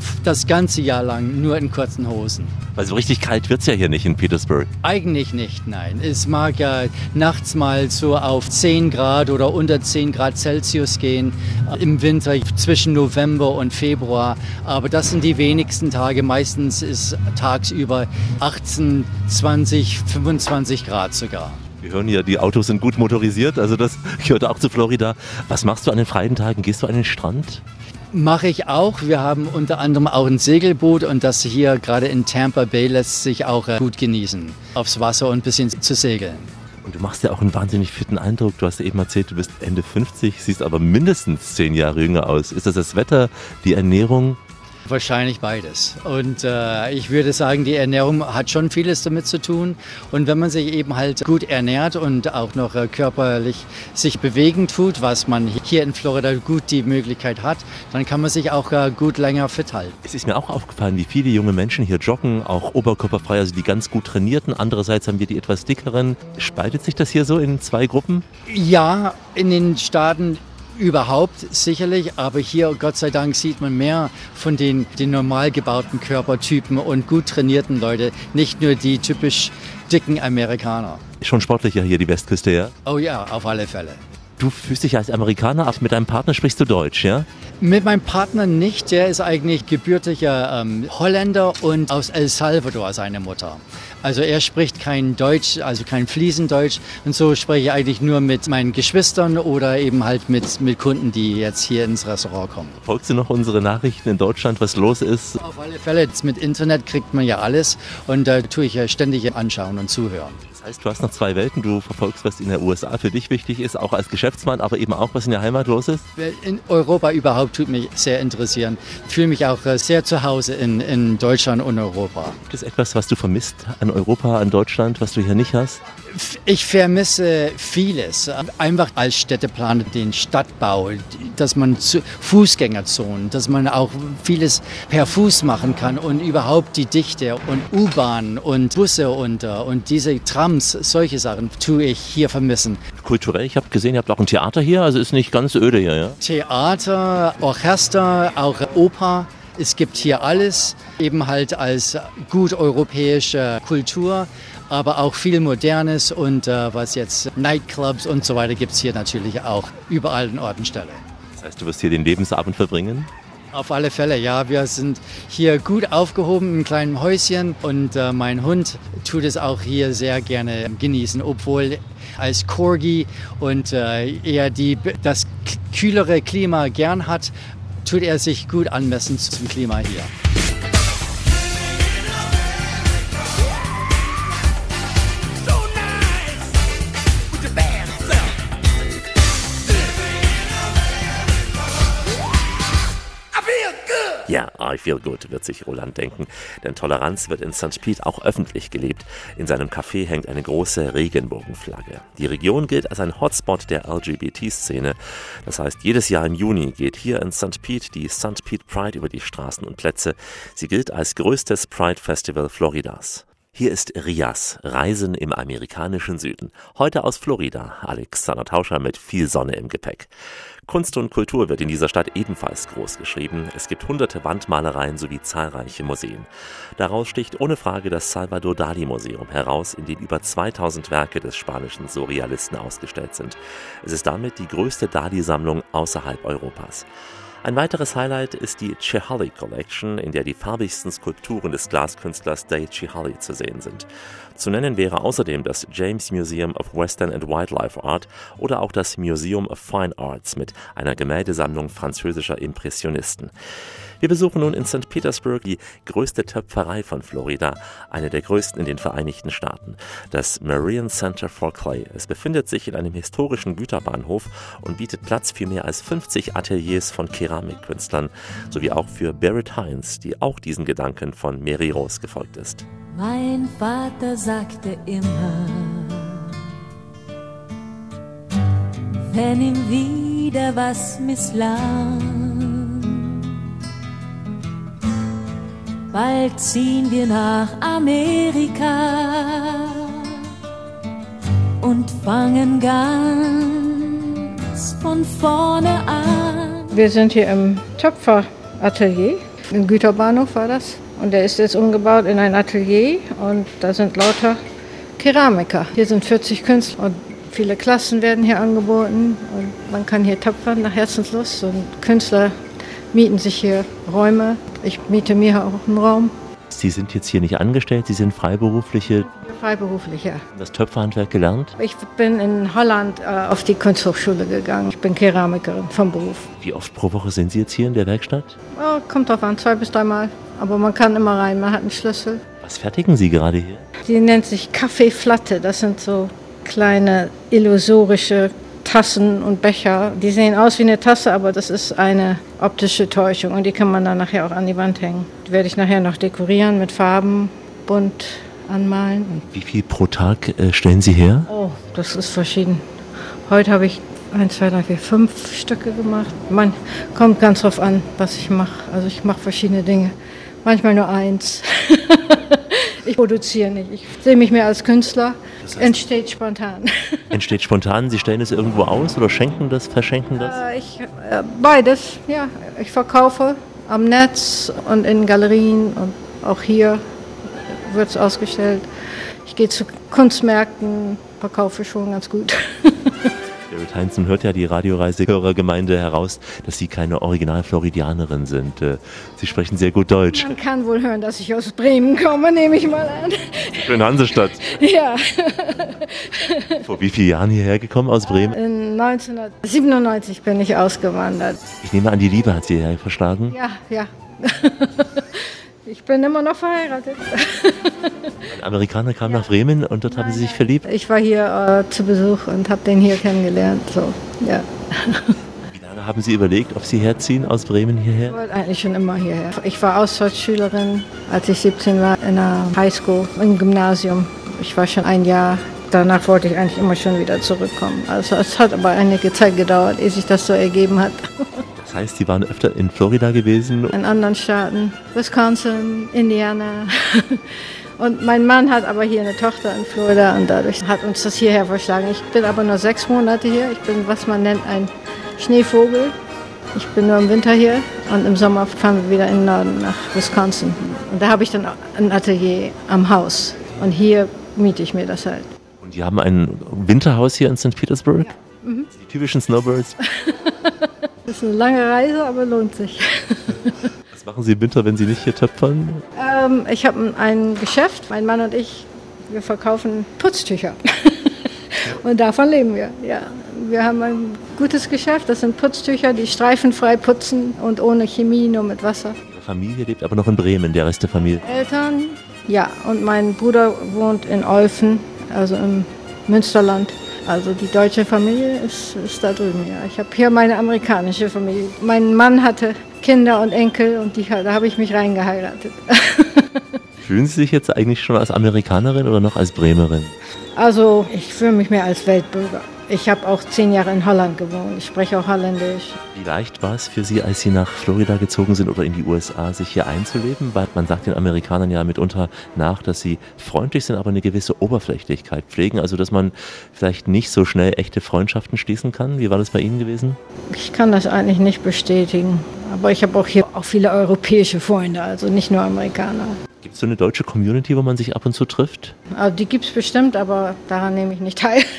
[SPEAKER 5] das ganze Jahr lang nur in kurzen Hosen.
[SPEAKER 3] Weil so richtig kalt wird es ja hier nicht in Petersburg.
[SPEAKER 5] Eigentlich nicht, nein. Es mag ja nachts mal so auf zehn Grad oder unter zehn Grad Celsius gehen, im Winter zwischen November und Februar. Aber das sind die wenigsten Tage. Meistens ist tagsüber achtzehn, zwanzig, fünfundzwanzig Grad sogar.
[SPEAKER 3] Wir hören ja, die Autos sind gut motorisiert, also das gehört auch zu Florida. Was machst du an den freien Tagen? Gehst du an den Strand?
[SPEAKER 5] Mache ich auch. Wir haben unter anderem auch ein Segelboot und das hier gerade in Tampa Bay lässt sich auch gut genießen, aufs Wasser und ein bisschen zu segeln.
[SPEAKER 3] Und du machst ja auch einen wahnsinnig fitten Eindruck. Du hast ja eben erzählt, du bist Ende fünfzig, siehst aber mindestens zehn Jahre jünger aus. Ist das das Wetter, die Ernährung?
[SPEAKER 5] Wahrscheinlich beides. Und äh, ich würde sagen, die Ernährung hat schon vieles damit zu tun. Und wenn man sich eben halt gut ernährt und auch noch äh, körperlich sich bewegen tut, was man hier in Florida gut die Möglichkeit hat, dann kann man sich auch äh, gut länger fit halten.
[SPEAKER 3] Es ist mir auch aufgefallen, wie viele junge Menschen hier joggen, auch oberkörperfrei, also die ganz gut trainierten. Andererseits haben wir die etwas dickeren. Spaltet sich das hier so in zwei Gruppen?
[SPEAKER 5] Ja, in den Staaten überhaupt sicherlich, aber hier, Gott sei Dank, sieht man mehr von den, den normal gebauten Körpertypen und gut trainierten Leute, nicht nur die typisch dicken Amerikaner.
[SPEAKER 3] Schon sportlicher hier die Westküste, ja?
[SPEAKER 5] Oh ja, auf alle Fälle.
[SPEAKER 3] Du fühlst dich als Amerikaner, aber mit deinem Partner sprichst du Deutsch, ja?
[SPEAKER 5] Mit meinem Partner nicht, der ist eigentlich gebürtiger ähm, Holländer und aus El Salvador, seine Mutter. Also er spricht kein Deutsch, also kein Fliesendeutsch und so spreche ich eigentlich nur mit meinen Geschwistern oder eben halt mit, mit Kunden, die jetzt hier ins Restaurant kommen.
[SPEAKER 3] Folgst du noch unsere Nachrichten in Deutschland, was los ist?
[SPEAKER 5] Auf alle Fälle, jetzt mit Internet kriegt man ja alles und da tue ich ja ständig anschauen und zuhören.
[SPEAKER 3] Das heißt, du hast noch zwei Welten, du verfolgst, was in der U S A für dich wichtig ist, auch als Geschäftsmann, aber eben auch, was in der Heimat los ist?
[SPEAKER 5] In Europa überhaupt tut mich sehr interessieren. Ich fühle mich auch sehr zu Hause in, in Deutschland und Europa.
[SPEAKER 3] Gibt es etwas, was du vermisst an Europa, an Deutschland, was du hier nicht hast?
[SPEAKER 5] Ich vermisse vieles. Einfach als Städteplaner den Stadtbau, dass man Fußgängerzonen, dass man auch vieles per Fuß machen kann und überhaupt die Dichte und U-Bahnen und Busse und, und diese Trams, solche Sachen tue ich hier vermissen.
[SPEAKER 3] Kulturell, ich habe gesehen, ihr habt auch ein Theater hier, also ist nicht ganz öde hier, ja?
[SPEAKER 5] Theater, Orchester, auch Oper. Es gibt hier alles, eben halt als gut europäische Kultur, aber auch viel Modernes und äh, was jetzt Nightclubs und so weiter gibt es hier natürlich auch überall in Ortenstelle.
[SPEAKER 3] Das heißt, du wirst hier den Lebensabend verbringen?
[SPEAKER 5] Auf alle Fälle, ja. Wir sind hier gut aufgehoben im kleinen Häuschen und äh, mein Hund tut es auch hier sehr gerne genießen, obwohl als Corgi und äh, er die, das kühlere Klima gern hat, tut er sich gut anmessen zum Klima hier.
[SPEAKER 3] Ja, I feel good, wird sich Roland denken. Denn Toleranz wird in Sankt Pete auch öffentlich gelebt. In seinem Café hängt eine große Regenbogenflagge. Die Region gilt als ein Hotspot der L G B T-Szene. Das heißt, jedes Jahr im Juni geht hier in Sankt Pete die Sankt Pete Pride über die Straßen und Plätze. Sie gilt als größtes Pride-Festival Floridas. Hier ist Rias, Reisen im amerikanischen Süden. Heute aus Florida, Alexander Tauscher mit viel Sonne im Gepäck. Kunst und Kultur wird in dieser Stadt ebenfalls groß geschrieben. Es gibt hunderte Wandmalereien sowie zahlreiche Museen. Daraus sticht ohne Frage das Salvador Dali Museum heraus, in dem über zweitausend Werke des spanischen Surrealisten ausgestellt sind. Es ist damit die größte Dali-Sammlung außerhalb Europas. Ein weiteres Highlight ist die Chihuly Collection, in der die farbigsten Skulpturen des Glaskünstlers Day Chihuly zu sehen sind. Zu nennen wäre außerdem das James Museum of Western and Wildlife Art oder auch das Museum of Fine Arts mit einer Gemäldesammlung französischer Impressionisten. Wir besuchen nun in Sankt Petersburg die größte Töpferei von Florida, eine der größten in den Vereinigten Staaten, das Marion Center for Clay. Es befindet sich in einem historischen Güterbahnhof und bietet Platz für mehr als fünfzig Ateliers von Keramikkünstlern, sowie auch für Berit Hines, die auch diesen Gedanken von Mary Rose gefolgt ist.
[SPEAKER 12] Mein Vater sagte immer, wenn ihm wieder was misslang, bald ziehen wir nach Amerika und fangen ganz von vorne an.
[SPEAKER 9] Wir sind hier im Töpferatelier. Im Güterbahnhof war das. Und der ist jetzt umgebaut in ein Atelier und da sind lauter Keramiker. Hier sind vierzig Künstler und viele Klassen werden hier angeboten und man kann hier töpfern nach Herzenslust und Künstler mieten sich hier Räume. Ich miete mir auch einen Raum.
[SPEAKER 3] Sie sind jetzt hier nicht angestellt, Sie sind Freiberufliche.
[SPEAKER 9] Freiberuflich, ja.
[SPEAKER 3] Das Töpferhandwerk gelernt?
[SPEAKER 9] Ich bin in Holland äh, auf die Kunsthochschule gegangen. Ich bin Keramikerin vom Beruf.
[SPEAKER 3] Wie oft pro Woche sind Sie jetzt hier in der Werkstatt?
[SPEAKER 9] Oh, kommt drauf an, zwei bis dreimal. Aber man kann immer rein, man hat einen Schlüssel.
[SPEAKER 3] Was fertigen Sie gerade hier?
[SPEAKER 9] Die nennt sich Kaffeeflatte. Das sind so kleine illusorische Tassen und Becher. Die sehen aus wie eine Tasse, aber das ist eine optische Täuschung. Und die kann man dann nachher auch an die Wand hängen. Die werde ich nachher noch dekorieren mit Farben, bunt anmalen.
[SPEAKER 3] Wie viel pro Tag äh, stellen Sie her?
[SPEAKER 9] Oh, das ist verschieden. Heute habe ich eins, zwei, drei, vier, fünf Stücke gemacht. Man kommt ganz drauf an, was ich mache. Also ich mache verschiedene Dinge. Manchmal nur eins. Ich produziere nicht. Ich sehe mich mehr als Künstler. Das heißt, entsteht spontan.
[SPEAKER 3] Entsteht spontan? Sie stellen es irgendwo aus oder schenken das, verschenken das?
[SPEAKER 9] Äh, ich, äh, beides, ja. Ich verkaufe am Netz und in Galerien und auch hier wird es ausgestellt. Ich gehe zu Kunstmärkten, verkaufe schon ganz gut.
[SPEAKER 3] Jared Heinzen hört ja die Radioreisehörergemeinde heraus, dass Sie keine Original-Floridianerin sind. Sie sprechen sehr gut Deutsch.
[SPEAKER 9] Man kann wohl hören, dass ich aus Bremen komme, nehme ich mal an.
[SPEAKER 3] Schöne Hansestadt.
[SPEAKER 9] Ja.
[SPEAKER 3] Vor wie vielen Jahren hierher gekommen aus Bremen?
[SPEAKER 9] In neunzehnhundertsiebenundneunzig bin ich ausgewandert.
[SPEAKER 3] Ich nehme an, die Liebe hat Sie hierher verschlagen?
[SPEAKER 9] Ja, ja. Ich bin immer noch verheiratet.
[SPEAKER 3] Ein Amerikaner kam ja nach Bremen und dort haben Sie sich verliebt?
[SPEAKER 9] Ich war hier äh, zu Besuch und habe den hier kennengelernt. So, ja.
[SPEAKER 3] Wie lange haben Sie überlegt, ob Sie herziehen aus Bremen hierher?
[SPEAKER 9] Ich wollte eigentlich schon immer hierher. Ich war Austauschschülerin, als ich siebzehn war, in der Highschool, im Gymnasium. Ich war schon ein Jahr. Danach wollte ich eigentlich immer schon wieder zurückkommen. Also es hat aber einige Zeit gedauert, ehe sich das so ergeben hat.
[SPEAKER 3] Das heißt, Sie waren öfter in Florida gewesen?
[SPEAKER 9] In anderen Staaten, Wisconsin, Indiana. Und mein Mann hat aber hier eine Tochter in Florida und dadurch hat uns das hierher verschlagen. Ich bin aber nur sechs Monate hier. Ich bin, was man nennt, ein Schneevogel. Ich bin nur im Winter hier und im Sommer fahren wir wieder in den Norden nach Wisconsin. Und da habe ich dann ein Atelier am Haus. Und hier miete ich mir das halt.
[SPEAKER 3] Und Sie haben ein Winterhaus hier in Sankt Petersburg?
[SPEAKER 9] Ja. Mhm.
[SPEAKER 3] Die typischen Snowbirds?
[SPEAKER 9] Das ist eine lange Reise, aber lohnt sich.
[SPEAKER 3] Was machen Sie im Winter, wenn Sie nicht hier töpfern?
[SPEAKER 9] Ähm, ich habe ein Geschäft, mein Mann und ich, wir verkaufen Putztücher. Und davon leben wir, ja. Wir haben ein gutes Geschäft, das sind Putztücher, die streifenfrei putzen und ohne Chemie, nur mit Wasser.
[SPEAKER 3] Ihre Familie lebt aber noch in Bremen, der Rest der Familie?
[SPEAKER 9] Eltern, ja. Und mein Bruder wohnt in Olfen, also im Münsterland. Also die deutsche Familie ist, ist da drüben, ja. Ich habe hier meine amerikanische Familie. Mein Mann hatte Kinder und Enkel und die, da habe ich mich reingeheiratet.
[SPEAKER 3] Fühlen Sie sich jetzt eigentlich schon als Amerikanerin oder noch als Bremerin?
[SPEAKER 9] Also ich fühle mich mehr als Weltbürger. Ich habe auch zehn Jahre in Holland gewohnt. Ich spreche auch Holländisch.
[SPEAKER 3] Wie leicht war es für Sie, als Sie nach Florida gezogen sind oder in die U S A, sich hier einzuleben? Weil man sagt den Amerikanern ja mitunter nach, dass sie freundlich sind, aber eine gewisse Oberflächlichkeit pflegen. Also dass man vielleicht nicht so schnell echte Freundschaften schließen kann. Wie war das bei Ihnen gewesen?
[SPEAKER 9] Ich kann das eigentlich nicht bestätigen. Aber ich habe auch hier auch viele europäische Freunde, also nicht nur Amerikaner.
[SPEAKER 3] Gibt es so eine deutsche Community, wo man sich ab und zu trifft?
[SPEAKER 9] Also die gibt es bestimmt, aber daran nehme ich nicht teil.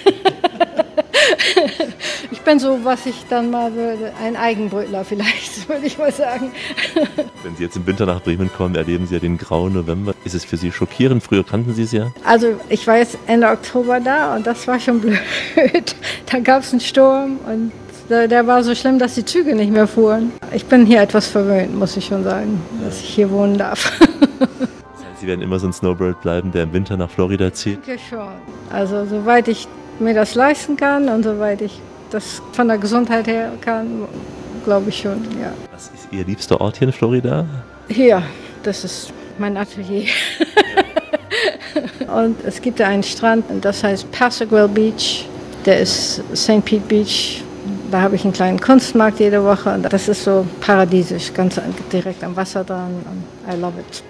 [SPEAKER 9] Ich bin so, was ich dann mal würde, ein Eigenbrötler vielleicht, würde ich mal sagen.
[SPEAKER 3] Wenn Sie jetzt im Winter nach Bremen kommen, erleben Sie ja den grauen November. Ist es für Sie schockierend? Früher kannten Sie es ja.
[SPEAKER 9] Also ich war jetzt Ende Oktober da und das war schon blöd. Da gab es einen Sturm und der war so schlimm, dass die Züge nicht mehr fuhren. Ich bin hier etwas verwöhnt, muss ich schon sagen, dass ich hier wohnen darf.
[SPEAKER 3] Das heißt, Sie werden immer so ein Snowbird bleiben, der im Winter nach Florida zieht?
[SPEAKER 9] Ich denke schon. Also soweit ich mir das leisten kann und soweit ich das von der Gesundheit her kann, glaube ich schon, ja.
[SPEAKER 3] Was ist Ihr liebster Ort hier in Florida?
[SPEAKER 9] Hier, das ist mein Atelier. Und es gibt da einen Strand, das heißt Passagual Beach. Der ist Sankt Pete Beach. Da habe ich einen kleinen Kunstmarkt jede Woche. Und das ist so paradiesisch, ganz direkt am Wasser dran. I love it.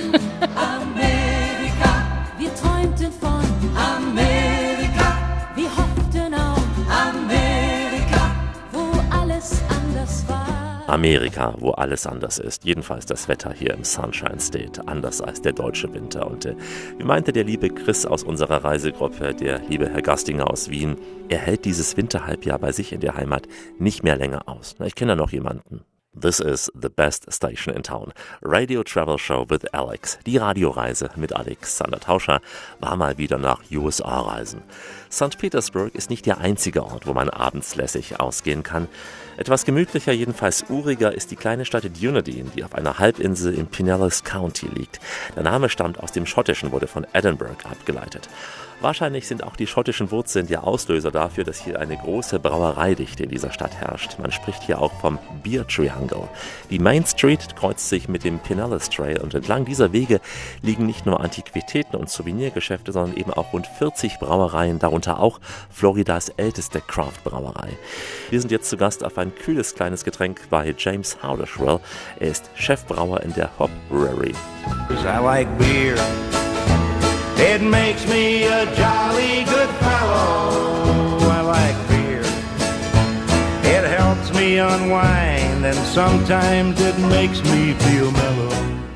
[SPEAKER 12] Amerika, wir träumten von Amerika. Wir hofften auf Amerika, wo alles anders war.
[SPEAKER 3] Amerika, wo alles anders ist. Jedenfalls das Wetter hier im Sunshine State, anders als der deutsche Winter. Und äh, wie meinte der liebe Chris aus unserer Reisegruppe, der liebe Herr Gastinger aus Wien, er hält dieses Winterhalbjahr bei sich in der Heimat nicht mehr länger aus. Na, ich kenne da noch jemanden. This is the best station in town. Radio Travel Show with Alex. Die Radioreise mit Alexander Tauscher war mal wieder nach U S A reisen. Sankt Petersburg ist nicht der einzige Ort, wo man abends lässig ausgehen kann. Etwas gemütlicher, jedenfalls uriger, ist die kleine Stadt Dunedin, die auf einer Halbinsel in Pinellas County liegt. Der Name stammt aus dem Schottischen, wurde von Edinburgh abgeleitet. Wahrscheinlich sind auch die schottischen Wurzeln der Auslöser dafür, dass hier eine große Brauereidichte in dieser Stadt herrscht. Man spricht hier auch vom Beer Triangle. Die Main Street kreuzt sich mit dem Pinellas Trail und entlang dieser Wege liegen nicht nur Antiquitäten und Souvenirgeschäfte, sondern eben auch rund vierzig Brauereien, darunter auch Floridas älteste Craft-Brauerei. Wir sind jetzt zu Gast auf ein kühles kleines Getränk bei James Howdeshwell. Er ist Chefbrauer in der Hop Brewery.
[SPEAKER 11] I like beer. It makes me a jolly good fellow. I like beer. It helps me unwind, and sometimes it makes me feel mellow.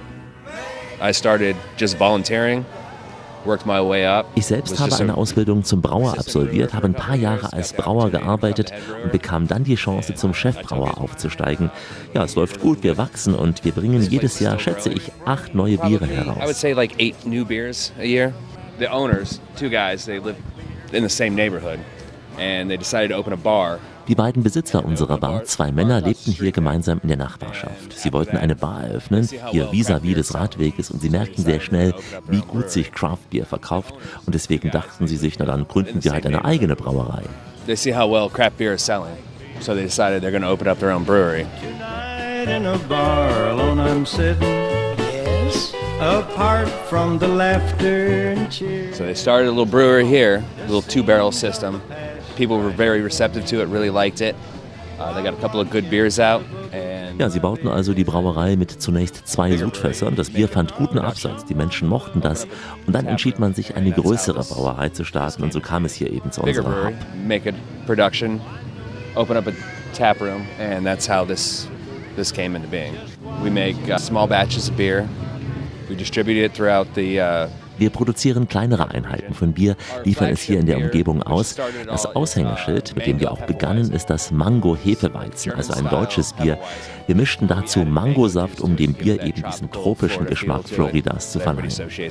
[SPEAKER 10] I started just volunteering, worked my way up.
[SPEAKER 3] Ich selbst habe eine Ausbildung zum Brauer absolviert, habe ein paar Jahre als Brauer gearbeitet und bekam dann die Chance, zum Chefbrauer aufzusteigen. Ja, es läuft gut, wir wachsen und wir bringen jedes Jahr, schätze ich, acht neue Biere heraus.
[SPEAKER 10] I would say like eight new beers a year. The owners, two guys, they live in the same neighborhood and they decided to open a bar.
[SPEAKER 3] Die beiden Besitzer unserer Bar, zwei Männer, lebten hier gemeinsam in der Nachbarschaft. Sie wollten eine Bar eröffnen, hier vis-à-vis des Radweges, und sie merkten sehr schnell, wie gut sich Craft Beer verkauft, und deswegen dachten sie sich, na dann gründen wir halt eine eigene Brauerei.
[SPEAKER 10] They see how well craft beer is selling, so they decided they're going to open up their own brewery.
[SPEAKER 11] Tonight in a bar alone I'm sitting, yes, apart from the laughter and cheers.
[SPEAKER 10] So they started a little brewery here, a little two-barrel system. People were very receptive to it, really liked it. Uh, they got a couple of good beers out. And
[SPEAKER 3] ja, sie bauten also die Brauerei mit zunächst zwei Sudfässern. Das Bier fand guten Absatz, die Menschen mochten das. Und dann entschied man sich, eine größere Brauerei zu starten. Und so kam es hier eben zu unserer Hub.
[SPEAKER 10] Make a production, open up a tap room, and that's how this this came into being. We make uh, small batches of beer. We distribute it throughout the uh,
[SPEAKER 3] Wir produzieren kleinere Einheiten von Bier, liefern es hier in der Umgebung aus. Das Aushängeschild, mit dem wir auch begannen, ist das Mango-Hefeweizen, also ein deutsches Bier. Wir mischten dazu Mangosaft, um dem Bier eben diesen tropischen Geschmack Floridas zu verleihen.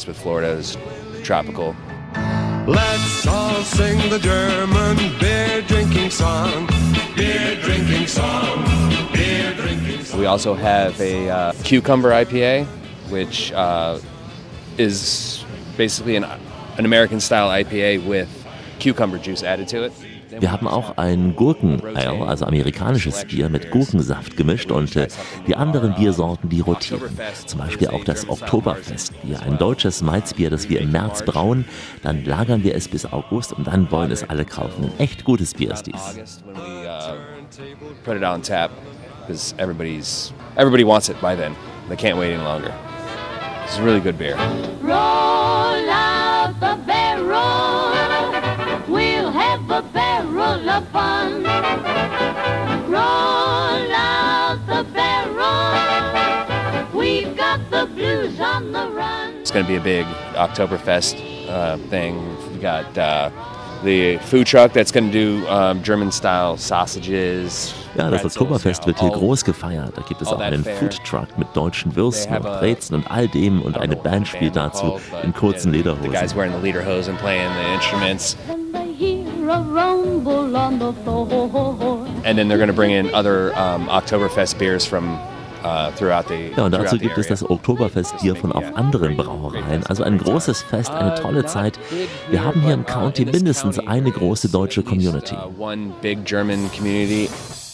[SPEAKER 11] Let's all sing the German beer drinking song, beer drinking song, beer drinking song.
[SPEAKER 10] We also have a uh, cucumber I P A, which uh, is basically an, an American-style I P A with cucumber juice added to it.
[SPEAKER 3] Wir haben auch ein Gurken-Ale, also amerikanisches Bier mit Gurkensaft gemischt, und äh, die anderen Biersorten, die rotieren. Zum Beispiel auch das Oktoberfestbier, ein deutsches Malzbier, das wir im März brauen. Dann lagern wir es bis August und dann wollen es alle kaufen. Ein echt gutes Bier ist dies.
[SPEAKER 10] Put it on tap because everybody's everybody wants it by then. They can't wait any longer. It's a really good beer.
[SPEAKER 12] Roll out the barrel, we'll have a barrel of fun. Roll out the barrel, we've got the blues on the run.
[SPEAKER 10] It's going to be a big Oktoberfest uh, thing. We've got uh, the food truck that's going to do um, German-style sausages.
[SPEAKER 3] Ja, das Oktoberfest wird hier groß gefeiert. Da gibt es auch einen Foodtruck mit deutschen Würsten und Brezen und all dem, und eine Band spielt dazu in kurzen Lederhosen.
[SPEAKER 10] The guys wearing the lederhosen and playing the instruments. And then they're going to bring in other um, Oktoberfest beers from uh, throughout the
[SPEAKER 3] Ja, und dazu gibt es das Oktoberfestbier von auch anderen Brauereien. Also ein großes Fest, eine tolle Zeit. Wir haben hier im County mindestens eine große deutsche Community.
[SPEAKER 10] One big German community.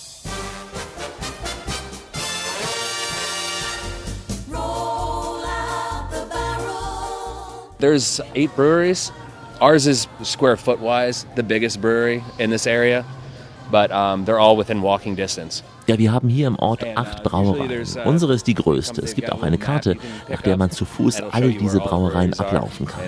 [SPEAKER 10] There's eight breweries. Ours is square foot wise the biggest brewery in this area, but um, they're all within walking distance.
[SPEAKER 3] Ja, wir haben hier im Ort acht Brauereien. Unsere ist die größte. Es gibt auch eine Karte, nach der man zu Fuß alle diese Brauereien ablaufen kann.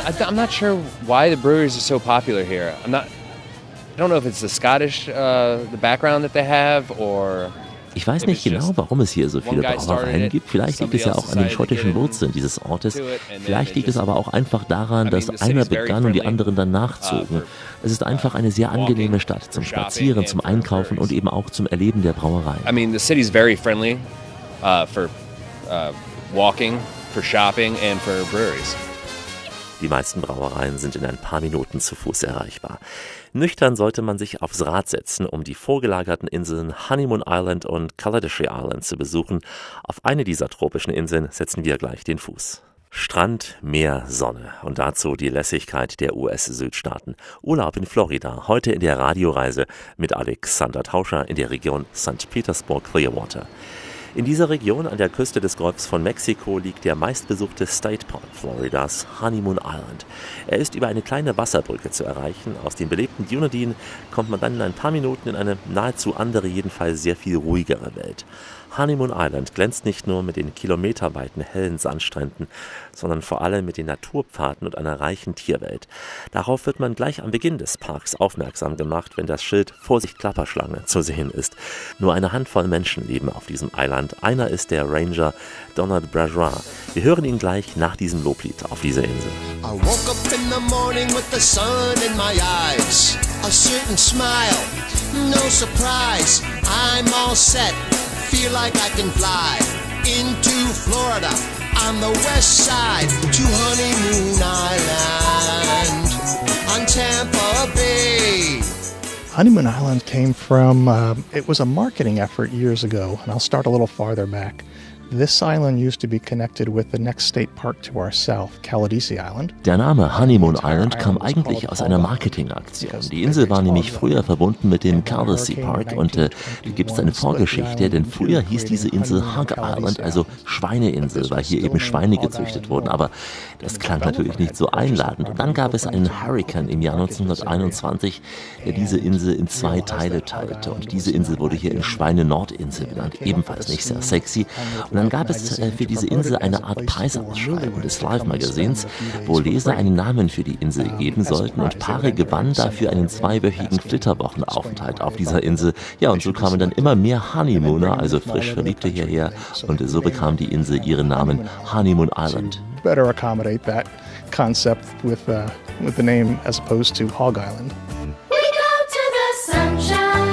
[SPEAKER 10] I'm not sure why the breweries are so popular here. I'm not. I don't know if it's the Scottish, uh, the background that they have, or.
[SPEAKER 3] Ich weiß nicht genau, warum es hier so viele Brauereien gibt. Vielleicht liegt es ja auch an den schottischen Wurzeln dieses Ortes. Vielleicht liegt es aber auch einfach daran, dass einer begann und die anderen dann nachzogen. Es ist einfach eine sehr angenehme Stadt zum Spazieren, zum Einkaufen und eben auch zum Erleben der Brauereien.
[SPEAKER 10] I mean, the city's very friendly uh, for uh, walking, for shopping and for breweries.
[SPEAKER 3] Die meisten Brauereien sind in ein paar Minuten zu Fuß erreichbar. Nüchtern sollte man sich aufs Rad setzen, um die vorgelagerten Inseln Honeymoon Island und Kaladeshi Island zu besuchen. Auf eine dieser tropischen Inseln setzen wir gleich den Fuß. Strand, Meer, Sonne und dazu die Lässigkeit der U S-Südstaaten. Urlaub in Florida, heute in der Radioreise mit Alexander Tauscher in der Region Sankt Petersburg-Clearwater. In dieser Region an der Küste des Golfs von Mexiko liegt der meistbesuchte State Park Floridas, Honeymoon Island. Er ist über eine kleine Wasserbrücke zu erreichen. Aus dem belebten Dunedin kommt man dann in ein paar Minuten in eine nahezu andere, jedenfalls sehr viel ruhigere Welt. Honeymoon Island glänzt nicht nur mit den kilometerweiten hellen Sandstränden, sondern vor allem mit den Naturpfaden und einer reichen Tierwelt. Darauf wird man gleich am Beginn des Parks aufmerksam gemacht, wenn das Schild Vorsicht Klapperschlange zu sehen ist. Nur eine Handvoll Menschen leben auf diesem Island. Einer ist der Ranger Donald Bergeron. Wir hören ihn gleich nach diesem Loblied auf dieser Insel.
[SPEAKER 14] I woke up in the morning with the sun in my eyes, a certain smile, no surprise, I'm all set. Feel like I can fly into Florida on the west side to Honeymoon Island on Tampa Bay.
[SPEAKER 8] Honeymoon Island came from, uh, it was a marketing effort years ago, and I'll start a little farther back. This island used to be connected with the next state park to our south, Kaladeshi Island.
[SPEAKER 3] Der Name Honeymoon Island kam eigentlich aus einer Marketingaktion. Die Insel war nämlich früher verbunden mit dem Kaladeshi Park und äh, da gibt es eine Vorgeschichte, denn früher hieß diese Insel Hog Island, also Schweineinsel, weil hier eben Schweine gezüchtet wurden. Aber das klang natürlich nicht so einladend. Und dann gab es einen Hurrikan im Jahr neunzehnhunderteinundzwanzig, der diese Insel in zwei Teile teilte. Und diese Insel wurde hier in Schweine-Nordinsel benannt, ebenfalls nicht sehr sexy. Und dann gab es äh, für diese Insel eine Art Preisausschreibung des Live-Magazins, wo Leser einen Namen für die Insel geben sollten und Paare gewannen dafür einen zweiwöchigen Flitterwochenaufenthalt auf dieser Insel. Ja, und so kamen dann immer mehr Honeymooner, also frisch Verliebte hierher und so bekam die Insel ihren Namen Honeymoon Island.
[SPEAKER 8] Better accommodate that concept with, uh, with the name as opposed to Hog Island.
[SPEAKER 12] We go to the sunshine,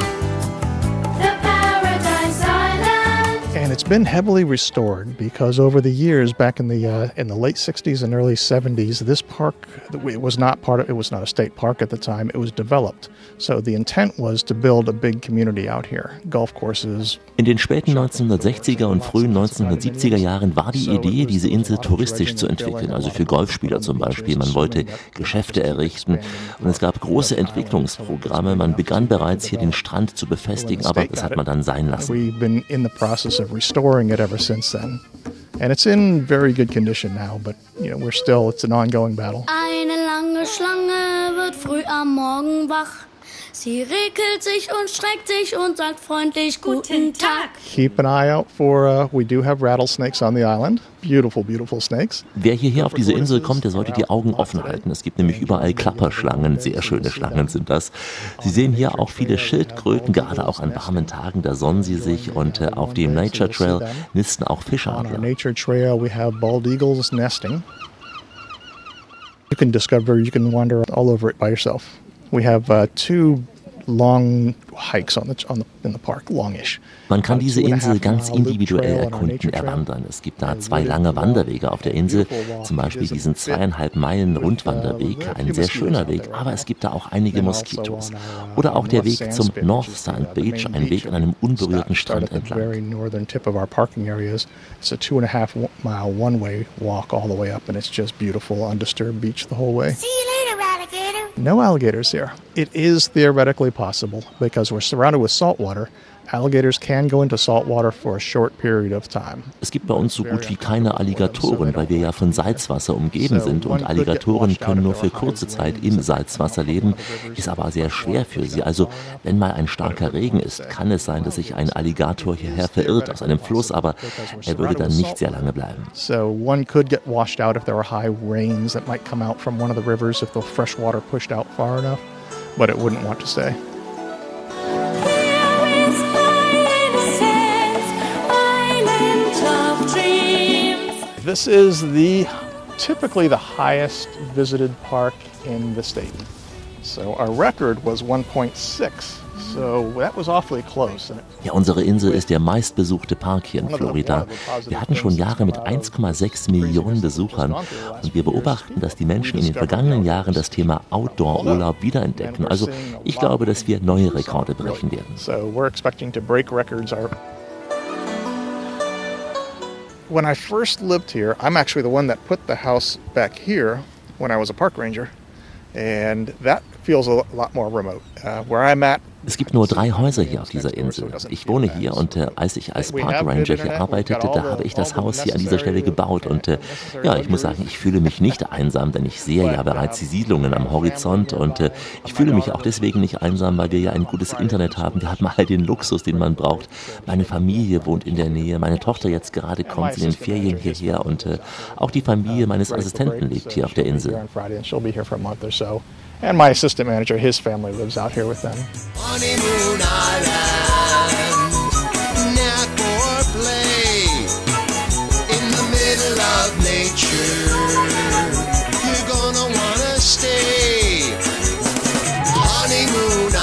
[SPEAKER 12] the paradise island.
[SPEAKER 8] And it's been heavily restored because over the years, back in the uh, in the late sixties and early seventies, this park, it was not part of, it was not a state park at the time. It was developed. So the intent was to build a big community out here, golf courses.
[SPEAKER 3] In den späten neunzehnhundertsechziger und frühen neunzehnhundertsiebziger Jahren war die Idee, diese Insel touristisch zu entwickeln, also für Golfspieler zum Beispiel. Man wollte Geschäfte errichten und es gab große Entwicklungsprogramme. Man begann bereits hier den Strand zu befestigen, aber das hat man dann sein lassen.
[SPEAKER 8] We've been in the process of restoring it ever since then. And it's in very good condition now, but you know, we're still, it's an ongoing battle.
[SPEAKER 12] Eine lange Schlange wird früh am Morgen wach. Sie regelt sich und streckt sich und sagt freundlich Guten Tag.
[SPEAKER 8] Keep an eye out for, uh, we do have rattlesnakes on the island. Beautiful, beautiful snakes.
[SPEAKER 3] Wer hierher auf diese Insel kommt, der sollte die Augen offen halten. Es gibt nämlich überall Klapperschlangen, sehr schöne Schlangen sind das. Sie sehen hier auch viele Schildkröten, gerade auch an warmen Tagen, da sonnen sie sich und äh, auf dem Nature Trail nisten auch Fischadler.
[SPEAKER 8] On our Nature Trail we have bald eagles nesting. You can discover, you can wander all over it by yourself. We have uh, two long hikes on the, on the, in the park, longish.
[SPEAKER 3] Man kann diese Insel ganz individuell erkunden, erwandern. Es gibt da zwei lange Wanderwege auf der Insel, zum Beispiel diesen zweieinhalb Meilen Rundwanderweg, ein sehr schöner Weg, aber es gibt da auch einige Moskitos. Oder auch der Weg zum North Sand Beach, ein Weg an einem unberührten Strand entlang.
[SPEAKER 8] It's a two and a half mile one-way walk all the way up, and it's just beautiful, undisturbed beach the whole way.
[SPEAKER 12] See you later, alligator.
[SPEAKER 8] No alligators here. It is theoretically possible because we're surrounded with salt water. Alligators can go into salt water for a short period of time.
[SPEAKER 3] Es gibt bei uns so gut wie keine Alligatoren, weil wir ja von Salzwasser umgeben sind und Alligatoren können nur für kurze Zeit im Salzwasser leben, ist aber sehr schwer für sie. Also wenn mal ein starker Regen ist, kann es sein, dass sich ein Alligator hierher verirrt aus einem Fluss, aber er würde dann nicht sehr lange bleiben.
[SPEAKER 8] So one could get washed out if there were high rains that might come out from one of the rivers if the fresh water pushed out far enough, but it wouldn't want to stay. This is the typically the highest visited park in the state. So our record was one point six. So that was awfully close.
[SPEAKER 3] Ja, unsere Insel ist der meistbesuchte Park hier in Florida. Wir hatten schon Jahre mit eins Komma sechs Millionen Besuchern und wir beobachten, dass die Menschen in den vergangenen Jahren das Thema Outdoor-Urlaub wiederentdecken. Also ich glaube, dass wir neue Rekorde brechen werden.
[SPEAKER 8] So we're expecting to break records. When I first lived here, I'm actually the one that put the house back here when I was a park ranger, and that feels a lot more remote. Uh, where I'm at.
[SPEAKER 3] Es gibt nur drei Häuser hier auf dieser Insel. Ich wohne hier und äh, als ich als Park Ranger hier arbeitete, da habe ich das Haus hier an dieser Stelle gebaut und äh, ja, ich muss sagen, ich fühle mich nicht einsam, denn ich sehe ja bereits die Siedlungen am Horizont und äh, ich fühle mich auch deswegen nicht einsam, weil wir ja ein gutes Internet haben. Wir haben all den Luxus, den man braucht. Meine Familie wohnt in der Nähe, meine Tochter jetzt gerade kommt in den Ferien hierher und äh, auch die Familie meines Assistenten lebt hier auf der Insel.
[SPEAKER 8] And my assistant manager, his family lives out here with them.
[SPEAKER 14] Honeymoon Island, nap or play, in the middle of nature, you're gonna wanna stay. Honeymoon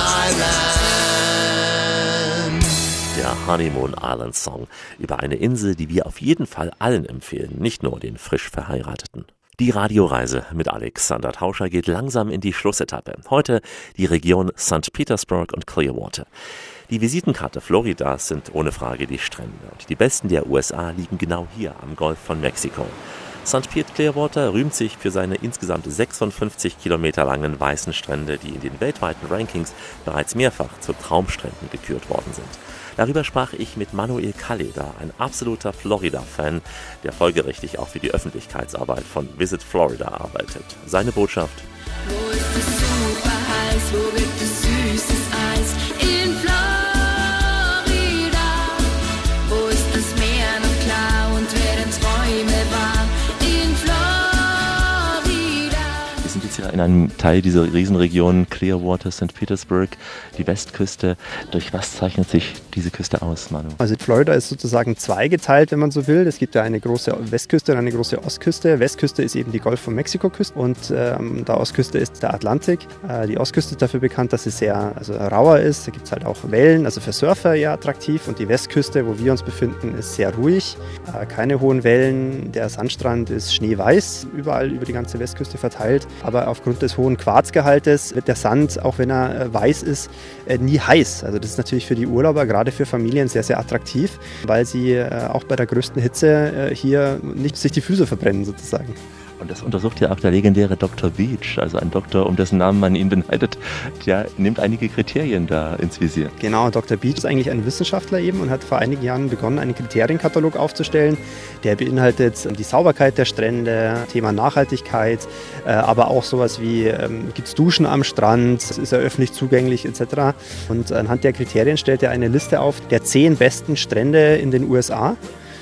[SPEAKER 14] Island.
[SPEAKER 3] Der Honeymoon Island Song über eine Insel, die wir auf jeden Fall allen empfehlen, nicht nur den frisch Verheirateten. Die Radioreise mit Alexander Tauscher geht langsam in die Schlussetappe. Heute die Region Sankt Petersburg und Clearwater. Die Visitenkarte Floridas sind ohne Frage die Strände. Und die besten der U S A liegen genau hier am Golf von Mexiko. Sankt Pete Clearwater rühmt sich für seine insgesamt sechsundfünfzig Kilometer langen weißen Strände, die in den weltweiten Rankings bereits mehrfach zu Traumstränden gekürt worden sind. Darüber sprach ich mit Manuel Caleda, ein absoluter Florida-Fan, der folgerichtig auch für die Öffentlichkeitsarbeit von Visit Florida arbeitet. Seine Botschaft:
[SPEAKER 15] Wo ist es super heiß, wo gibt es süßes Eis? In Florida. Wo ist das Meer noch klar und werden Träume wahr? In Florida.
[SPEAKER 3] Wir sind jetzt ja in einem Teil dieser Riesenregion Clearwater, Sankt Petersburg, die Westküste. Durch was zeichnet sich diese Küste aus, Manu?
[SPEAKER 7] Also Florida ist sozusagen zweigeteilt, wenn man so will. Es gibt ja eine große Westküste und eine große Ostküste. Westküste ist eben die Golf von Mexiko-Küste und ähm, der Ostküste ist der Atlantik. Äh, die Ostküste ist dafür bekannt, dass sie sehr also, rauer ist. Da gibt es halt auch Wellen, also für Surfer eher attraktiv. Und die Westküste, wo wir uns befinden, ist sehr ruhig. Äh, keine hohen Wellen. Der Sandstrand ist schneeweiß, überall über die ganze Westküste verteilt. Aber aufgrund des hohen Quarzgehaltes wird der Sand, auch wenn er äh, weiß ist, äh, nie heiß. Also das ist natürlich für die Urlauber, gerade für Familien, sehr, sehr attraktiv, weil sie äh, auch bei der größten Hitze äh, hier nicht sich die Füße verbrennen sozusagen.
[SPEAKER 3] Und das untersucht ja auch der legendäre Doktor Beach, also ein Doktor, um dessen Namen man ihn beneidet. Der nimmt einige Kriterien da ins Visier.
[SPEAKER 7] Genau, Doktor Beach ist eigentlich ein Wissenschaftler eben und hat vor einigen Jahren begonnen, einen Kriterienkatalog aufzustellen. Der beinhaltet die Sauberkeit der Strände, Thema Nachhaltigkeit, äh, aber auch sowas wie, ähm, gibt es Duschen am Strand, ist er öffentlich zugänglich et cetera. Und anhand der Kriterien stellt er eine Liste auf der zehn besten Strände in den U S A.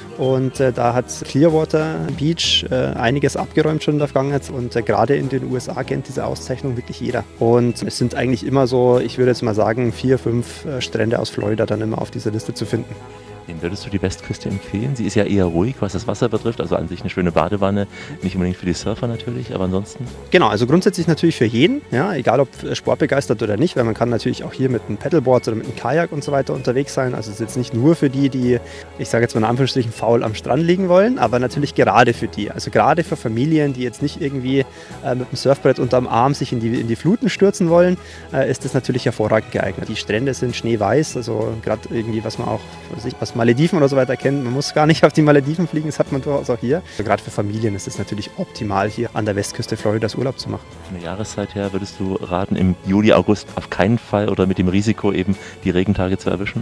[SPEAKER 7] Und äh, da hat Clearwater Beach äh, einiges abgeräumt schon in der Vergangenheit und äh, gerade in den U S A kennt diese Auszeichnung wirklich jeder. Und es sind eigentlich immer so, ich würde jetzt mal sagen, vier, fünf äh, Strände aus Florida dann immer auf dieser Liste zu finden.
[SPEAKER 3] Wem würdest du die Westküste empfehlen? Sie ist ja eher ruhig, was das Wasser betrifft, also an sich eine schöne Badewanne, nicht unbedingt für die Surfer natürlich, aber ansonsten?
[SPEAKER 7] Genau, also grundsätzlich natürlich für jeden, ja, egal ob sportbegeistert oder nicht, weil man kann natürlich auch hier mit einem Paddleboard oder mit einem Kajak und so weiter unterwegs sein. Also es ist jetzt nicht nur für die, die, ich sage jetzt mal in Anführungsstrichen, faul am Strand liegen wollen, aber natürlich gerade für die. Also gerade für Familien, die jetzt nicht irgendwie äh, mit dem Surfbrett unterm Arm sich in die, in die Fluten stürzen wollen, äh, ist das natürlich hervorragend geeignet. Die Strände sind schneeweiß, also gerade irgendwie, was man auch, was ich, was Malediven oder so weiter kennt. Man muss gar nicht auf die Malediven fliegen, das hat man durchaus auch hier. Also gerade für Familien ist es natürlich optimal, hier an der Westküste Floridas Urlaub zu machen.
[SPEAKER 3] Von der Jahreszeit her würdest du raten, im Juli, August auf keinen Fall oder mit dem Risiko eben die Regentage zu erwischen?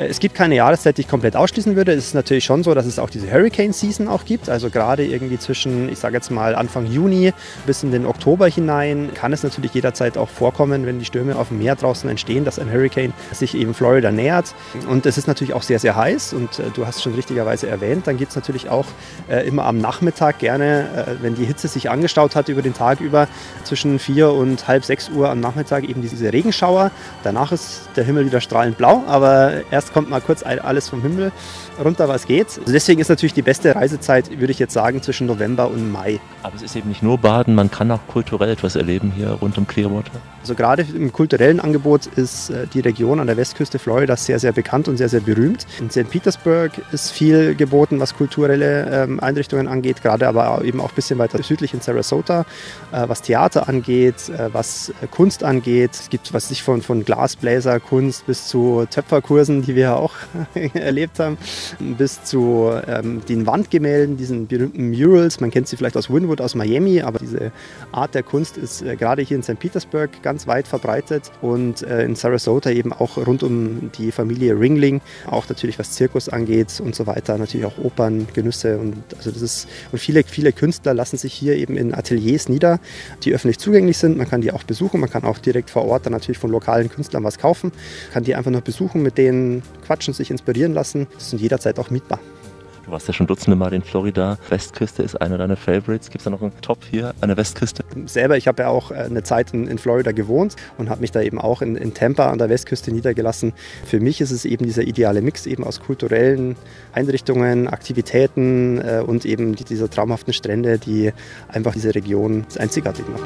[SPEAKER 7] Es gibt keine Jahreszeit, die ich komplett ausschließen würde. Es ist natürlich schon so, dass es auch diese Hurricane-Season auch gibt. Also gerade irgendwie zwischen, ich sage jetzt mal Anfang Juni bis in den Oktober hinein kann es natürlich jederzeit auch vorkommen, wenn die Stürme auf dem Meer draußen entstehen, dass ein Hurricane sich eben Florida nähert. Und es ist natürlich auch sehr, sehr heiß und äh, du hast es schon richtigerweise erwähnt. Dann gibt es natürlich auch äh, immer am Nachmittag gerne, äh, wenn die Hitze sich angestaut hat über den Tag über, zwischen vier und halb sechs Uhr am Nachmittag eben diese Regenschauer. Danach ist der Himmel wieder strahlend blau, aber erst kommt mal kurz alles vom Himmel runter, was geht. Also deswegen ist natürlich die beste Reisezeit, würde ich jetzt sagen, zwischen November und Mai.
[SPEAKER 3] Aber es ist eben nicht nur Baden, man kann auch kulturell etwas erleben hier rund um Clearwater.
[SPEAKER 7] Also gerade im kulturellen Angebot ist die Region an der Westküste Floridas sehr, sehr bekannt und sehr, sehr berühmt. In Sankt Petersburg ist viel geboten, was kulturelle ähm, Einrichtungen angeht, gerade aber eben auch ein bisschen weiter südlich in Sarasota, äh, was Theater angeht, äh, was äh, Kunst angeht. Es gibt was sich von, von Glasbläserkunst bis zu Töpferkursen, die wir ja auch erlebt haben, bis zu ähm, den Wandgemälden, diesen berühmten Murals. Man kennt sie vielleicht aus Wynwood, aus Miami, aber diese Art der Kunst ist äh, gerade hier in Sankt Petersburg ganz weit verbreitet und äh, in Sarasota eben auch rund um die Familie Ringling, auch natürlich was Zirkus angeht und so weiter, natürlich auch Opern, Genüsse und also das ist und viele, viele Künstler lassen sich hier eben in Ateliers nieder, die öffentlich zugänglich sind. Man kann die auch besuchen, man kann auch direkt vor Ort dann natürlich von lokalen Künstlern was kaufen, kann die einfach noch besuchen, mit denen quatschen, sich inspirieren lassen. Das sind jederzeit auch mietbar.
[SPEAKER 3] Du warst ja schon dutzende Mal in Florida. Westküste ist einer deiner Favorites. Gibt es da noch einen Top hier an der Westküste?
[SPEAKER 7] Selber, ich habe ja auch eine Zeit in, in Florida gewohnt und habe mich da eben auch in, in Tampa an der Westküste niedergelassen. Für mich ist es eben dieser ideale Mix eben aus kulturellen Einrichtungen, Aktivitäten äh, und eben dieser traumhaften Strände, die einfach diese Region einzigartig machen.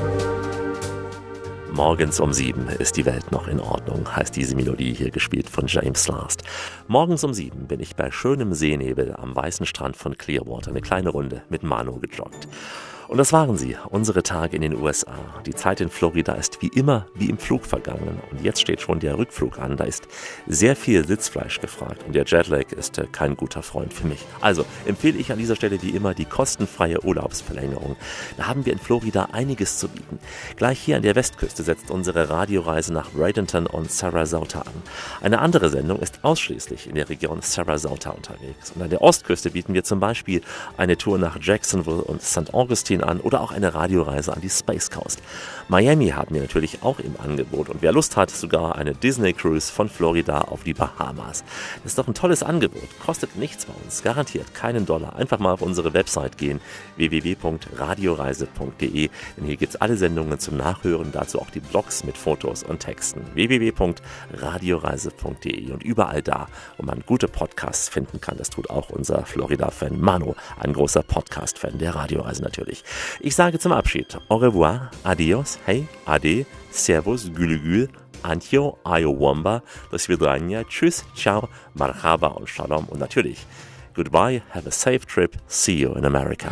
[SPEAKER 3] Morgens um sieben ist die Welt noch in Ordnung, heißt diese Melodie hier gespielt von James Last. Morgens um sieben bin ich bei schönem Seenebel am weißen Strand von Clearwater eine kleine Runde mit Manu gejoggt. Und das waren sie, unsere Tage in den U S A. Die Zeit in Florida ist wie immer wie im Flug vergangen. Und jetzt steht schon der Rückflug an. Da ist sehr viel Sitzfleisch gefragt. Und der Jetlag ist äh, kein guter Freund für mich. Also empfehle ich an dieser Stelle wie immer die kostenfreie Urlaubsverlängerung. Da haben wir in Florida einiges zu bieten. Gleich hier an der Westküste setzt unsere Radioreise nach Bradenton und Sarasota an. Eine andere Sendung ist ausschließlich in der Region Sarasota unterwegs. Und an der Ostküste bieten wir zum Beispiel eine Tour nach Jacksonville und Sankt Augustine an oder auch eine Radioreise an die Space Coast. Miami haben wir natürlich auch im Angebot und wer Lust hat, sogar eine Disney Cruise von Florida auf die Bahamas. Das ist doch ein tolles Angebot, kostet nichts bei uns, garantiert keinen Dollar. Einfach mal auf unsere Website gehen, w w w punkt radioreise punkt d e, denn hier gibt es alle Sendungen zum Nachhören, dazu auch die Blogs mit Fotos und Texten. w w w punkt radioreise punkt d e und überall da, wo man gute Podcasts finden kann. Das tut auch unser Florida-Fan Manu, ein großer Podcast-Fan der Radioreise natürlich. Ich sage zum Abschied au revoir, adios, hey, ade, servus, gülü gül, antjo, ayowamba, do svidania, tschüss, ciao, marhaba und shalom und natürlich goodbye, have a safe trip, see you in America.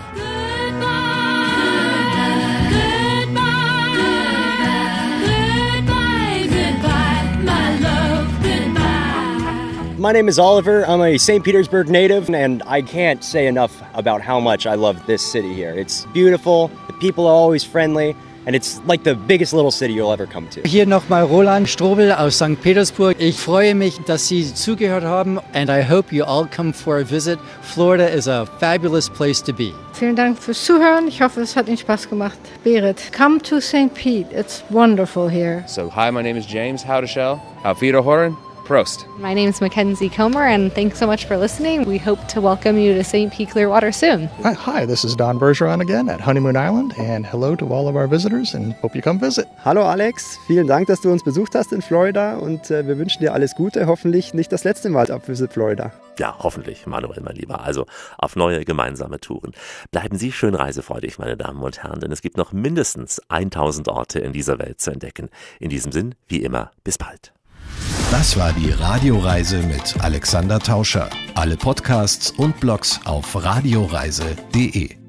[SPEAKER 6] My name is Oliver. I'm a Saint Petersburg native, and I can't say enough about how much I love this city here. It's beautiful, the people are always friendly, and it's like the biggest little city you'll ever come to.
[SPEAKER 5] Hier nochmal Roland Strobel aus Sankt Petersburg. Ich freue mich, dass Sie zugehört haben, and I hope you all come for a visit. Florida is a fabulous place to be.
[SPEAKER 9] Vielen Dank fürs Zuhören. Ich hoffe, es hat Ihnen Spaß gemacht. Berit, come to Saint Pete. It's wonderful here.
[SPEAKER 10] So, hi, my name is James Haudeshell. Auf Wiederhören. Prost.
[SPEAKER 4] My name is Mackenzie Comer, and thanks so much for listening. We hope to welcome you to Saint Pete Clearwater soon.
[SPEAKER 8] Hi, hi, this is Don Bergeron again at Honeymoon Island, and hello to all of our visitors, and hope you come visit.
[SPEAKER 7] Hallo Alex, vielen Dank, dass du uns besucht hast in Florida und äh, wir wünschen dir alles Gute, hoffentlich nicht das letzte Mal auf Visit Florida.
[SPEAKER 3] Ja, hoffentlich, Manuel, mein Lieber. Also auf neue gemeinsame Touren. Bleiben Sie schön reisefreudig, meine Damen und Herren, denn es gibt noch mindestens tausend Orte in dieser Welt zu entdecken. In diesem Sinn, wie immer, bis bald.
[SPEAKER 2] Das war die Radioreise mit Alexander Tauscher. Alle Podcasts und Blogs auf radioreise punkt de.